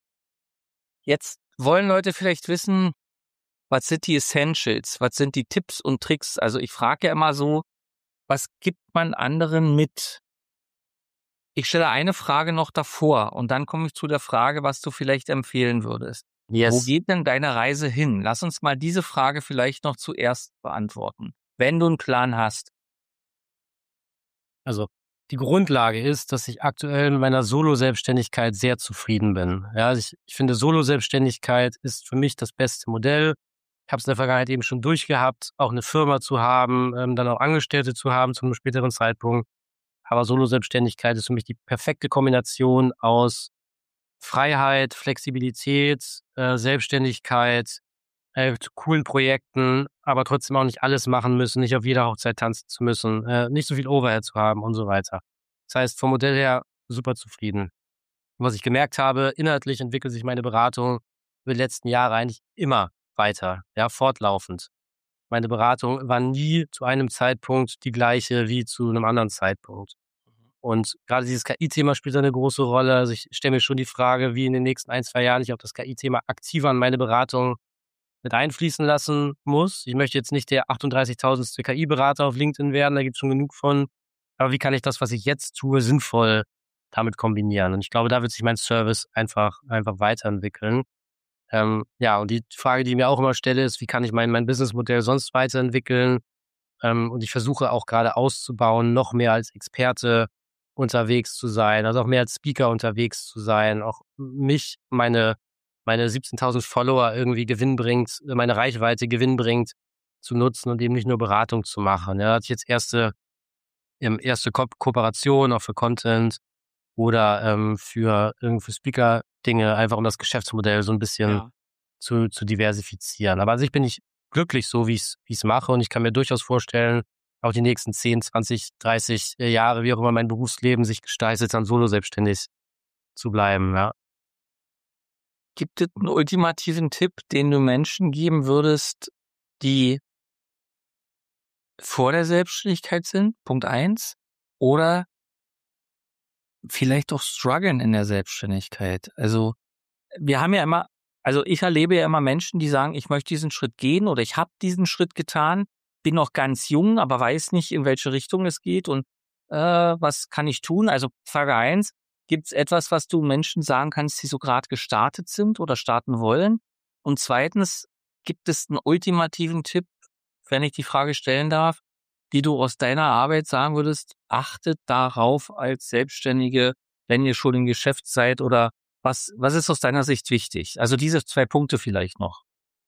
Jetzt wollen Leute vielleicht wissen, was sind die Essentials? Was sind die Tipps und Tricks? Also ich frage ja immer so, was gibt man anderen mit? Ich stelle eine Frage noch davor und dann komme ich zu der Frage, was du vielleicht empfehlen würdest. Yes. Wo geht denn deine Reise hin? Lass uns mal diese Frage vielleicht noch zuerst beantworten, wenn du einen Plan hast. Also die Grundlage ist, dass ich aktuell mit meiner Solo-Selbstständigkeit sehr zufrieden bin. Ja, also ich finde, Solo-Selbstständigkeit ist für mich das beste Modell. Ich habe es in der Vergangenheit eben schon durchgehabt, auch eine Firma zu haben, dann auch Angestellte zu haben zu einem späteren Zeitpunkt. Aber Solo-Selbstständigkeit ist für mich die perfekte Kombination aus Freiheit, Flexibilität, Selbstständigkeit, coolen Projekten, aber trotzdem auch nicht alles machen müssen, nicht auf jeder Hochzeit tanzen zu müssen, nicht so viel Overhead zu haben und so weiter. Das heißt, vom Modell her super zufrieden. Und was ich gemerkt habe, inhaltlich entwickelt sich meine Beratung über die letzten Jahre eigentlich immer weiter, ja, fortlaufend. Meine Beratung war nie zu einem Zeitpunkt die gleiche wie zu einem anderen Zeitpunkt. Und gerade dieses KI-Thema spielt eine große Rolle. Also ich stelle mir schon die Frage, wie in den nächsten 1-2 Jahren ich auch das KI-Thema aktiver in meine Beratung mit einfließen lassen muss. Ich möchte jetzt nicht der 38.000. KI-Berater auf LinkedIn werden, da gibt es schon genug von. Aber wie kann ich das, was ich jetzt tue, sinnvoll damit kombinieren? Und ich glaube, da wird sich mein Service einfach weiterentwickeln. Und die Frage, die ich mir auch immer stelle, ist, wie kann ich mein Businessmodell sonst weiterentwickeln? Und ich versuche auch gerade auszubauen, noch mehr als Experte unterwegs zu sein, also auch mehr als Speaker unterwegs zu sein, auch meine 17.000 Follower irgendwie meine Reichweite gewinnbringend zu nutzen und eben nicht nur Beratung zu machen. Ja, da hatte ich jetzt erste Kooperation auch für Content oder für Speaker-Dinge, einfach um das Geschäftsmodell so ein bisschen zu diversifizieren. Aber an sich bin ich glücklich so, wie ich es mache, und ich kann mir durchaus vorstellen, auch die nächsten 10, 20, 30 Jahre, wie auch immer mein Berufsleben sich gestaltet, dann solo selbstständig zu bleiben. Ja. Gibt es einen ultimativen Tipp, den du Menschen geben würdest, die vor der Selbstständigkeit sind? Punkt 1. Oder vielleicht auch strugglen in der Selbstständigkeit. Also wir haben ja immer, also ich erlebe ja immer Menschen, die sagen, ich möchte diesen Schritt gehen oder ich habe diesen Schritt getan, bin noch ganz jung, aber weiß nicht, in welche Richtung es geht und was kann ich tun? Also Frage 1, gibt es etwas, was du Menschen sagen kannst, die so gerade gestartet sind oder starten wollen? Und zweitens, gibt es einen ultimativen Tipp, wenn ich die Frage stellen darf, die du aus deiner Arbeit sagen würdest, achtet darauf als Selbstständige, wenn ihr schon im Geschäft seid, oder was ist aus deiner Sicht wichtig? Also diese 2 Punkte vielleicht noch.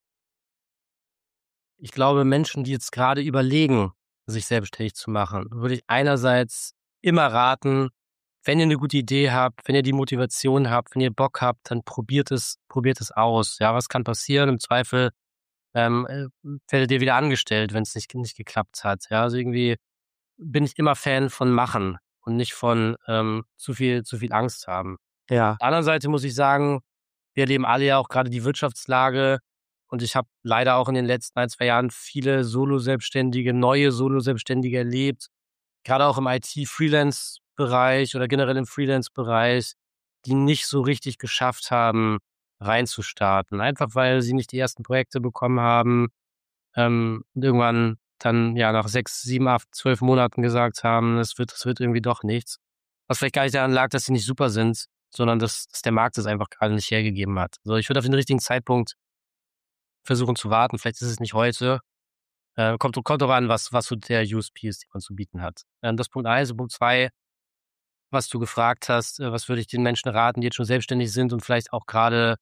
Ich glaube, Menschen, die jetzt gerade überlegen, sich selbstständig zu machen, würde ich einerseits immer raten, wenn ihr eine gute Idee habt, wenn ihr die Motivation habt, wenn ihr Bock habt, dann probiert es aus. Ja, was kann passieren? Im Zweifel werdet ihr wieder angestellt, wenn es nicht geklappt hat. Ja, also irgendwie bin ich immer Fan von machen und nicht von zu viel Angst haben. Ja. Auf der anderen Seite muss ich sagen, wir erleben alle ja auch gerade die Wirtschaftslage, und ich habe leider auch in den letzten 1-2 Jahren viele neue Solo-Selbstständige erlebt, gerade auch im IT-Freelance-Bereich oder generell im Freelance-Bereich, die nicht so richtig geschafft haben, reinzustarten. Einfach weil sie nicht die ersten Projekte bekommen haben, und irgendwann dann nach 6, 7, 8, 12 Monaten gesagt haben, das wird irgendwie doch nichts. Was vielleicht gar nicht daran lag, dass sie nicht super sind, sondern dass der Markt es einfach gerade nicht hergegeben hat. Also ich würde auf den richtigen Zeitpunkt versuchen zu warten. Vielleicht ist es nicht heute. Kommt drauf an, was so der USP ist, den man zu bieten hat. Das Punkt 1. Und Punkt 2, was du gefragt hast, was würde ich den Menschen raten, die jetzt schon selbstständig sind und vielleicht auch gerade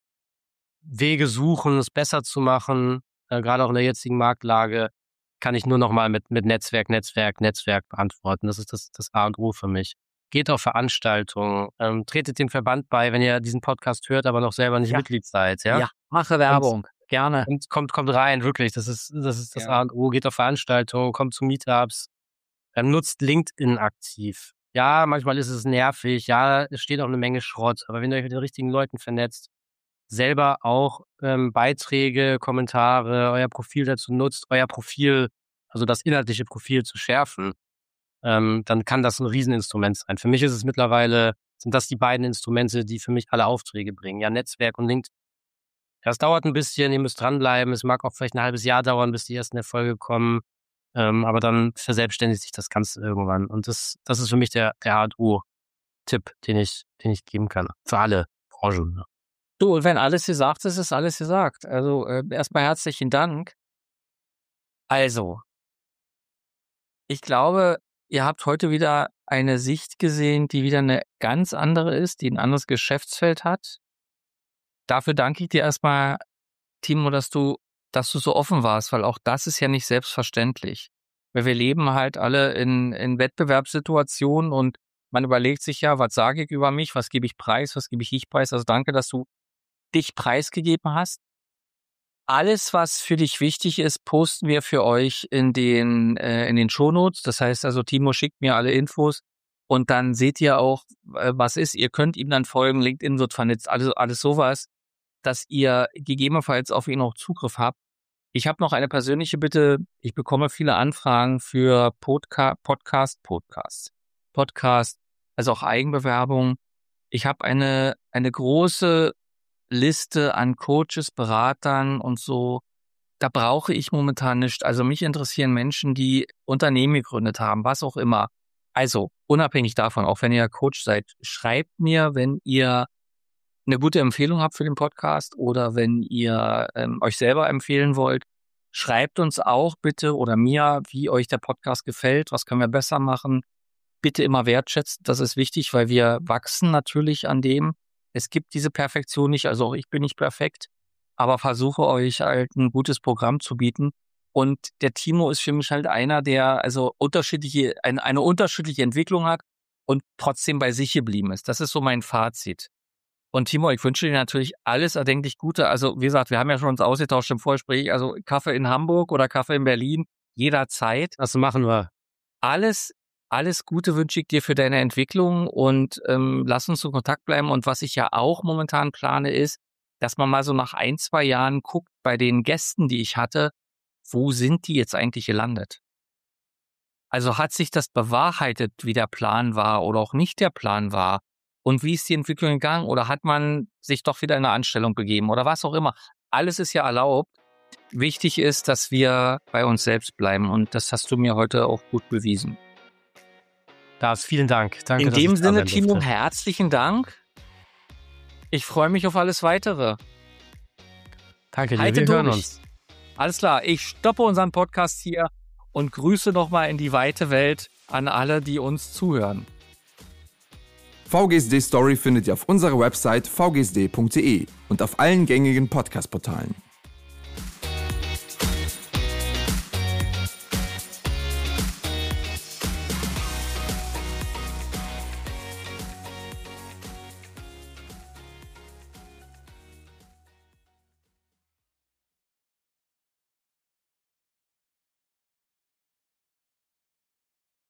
Wege suchen, es besser zu machen, gerade auch in der jetzigen Marktlage, kann ich nur noch mal mit Netzwerk beantworten. Das ist das A und O für mich. Geht auf Veranstaltungen, tretet dem Verband bei, wenn ihr diesen Podcast hört, aber noch selber nicht Mitglied seid. Ja, mache Werbung. Gerne. Und kommt rein, wirklich. Das ist das A und O. Geht auf Veranstaltungen, kommt zu Meetups, nutzt LinkedIn aktiv. Ja, manchmal ist es nervig. Ja, es steht auch eine Menge Schrott. Aber wenn ihr euch mit den richtigen Leuten vernetzt, selber auch Beiträge, Kommentare, euer Profil dazu nutzt, also das inhaltliche Profil zu schärfen, dann kann das ein Rieseninstrument sein. Für mich sind das die beiden Instrumente, die für mich alle Aufträge bringen. Ja, Netzwerk und LinkedIn. Das dauert ein bisschen, ihr müsst dranbleiben. Es mag auch vielleicht ein halbes Jahr dauern, bis die ersten Erfolge kommen. Aber dann verselbstständigt sich das Ganze irgendwann. Und das ist für mich der A und O-Tipp, den ich geben kann. Für alle Branchen. Ja. Du, und wenn alles gesagt ist, ist alles gesagt. Also erstmal herzlichen Dank. Also, ich glaube, ihr habt heute wieder eine Sicht gesehen, die wieder eine ganz andere ist, die ein anderes Geschäftsfeld hat. Dafür danke ich dir erstmal, Timo, dass du so offen warst, weil auch das ist ja nicht selbstverständlich. Weil wir leben halt alle in Wettbewerbssituationen und man überlegt sich ja, was sage ich über mich, was gebe ich preis, was gebe ich nicht preis. Also danke, dass du dich preisgegeben hast. Alles, was für dich wichtig ist, posten wir für euch in den Shownotes. Das heißt also, Timo schickt mir alle Infos und dann seht ihr auch, was ist. Ihr könnt ihm dann folgen, LinkedIn wird vernetzt, alles sowas, dass ihr gegebenenfalls auf ihn auch Zugriff habt. Ich habe noch eine persönliche Bitte. Ich bekomme viele Anfragen für Podcast, also auch Eigenbewerbung. Ich habe eine große Liste an Coaches, Beratern und so. Da brauche ich momentan nicht. Also mich interessieren Menschen, die Unternehmen gegründet haben, was auch immer. Also unabhängig davon, auch wenn ihr Coach seid, schreibt mir, wenn ihr eine gute Empfehlung habt für den Podcast oder wenn ihr euch selber empfehlen wollt. Schreibt uns auch bitte oder mir, wie euch der Podcast gefällt, was können wir besser machen. Bitte immer wertschätzen, das ist wichtig, weil wir wachsen natürlich an dem. Es gibt diese Perfektion nicht, also auch ich bin nicht perfekt, aber versuche euch halt ein gutes Programm zu bieten. Und der Timo ist für mich halt einer, der also eine unterschiedliche Entwicklung hat und trotzdem bei sich geblieben ist. Das ist so mein Fazit. Und Timo, ich wünsche dir natürlich alles erdenklich Gute. Also wie gesagt, wir haben ja schon uns ausgetauscht im Vorgespräch, also Kaffee in Hamburg oder Kaffee in Berlin, jederzeit. Das machen wir. Alles Gute wünsche ich dir für deine Entwicklung und lass uns in Kontakt bleiben. Und was ich ja auch momentan plane ist, dass man mal so nach 1-2 Jahren guckt bei den Gästen, die ich hatte, wo sind die jetzt eigentlich gelandet? Also hat sich das bewahrheitet, wie der Plan war oder auch nicht der Plan war? Und wie ist die Entwicklung gegangen? Oder hat man sich doch wieder in eine Anstellung begeben oder was auch immer? Alles ist ja erlaubt. Wichtig ist, dass wir bei uns selbst bleiben. Und das hast du mir heute auch gut bewiesen. Lars, vielen Dank. Danke, in dem Sinne, Timo, herzlichen Dank. Ich freue mich auf alles Weitere. Danke dir, wir hören uns. Alles klar, ich stoppe unseren Podcast hier und grüße nochmal in die weite Welt an alle, die uns zuhören. VGSD Story findet ihr auf unserer Website vgsd.de und auf allen gängigen Podcast-Portalen.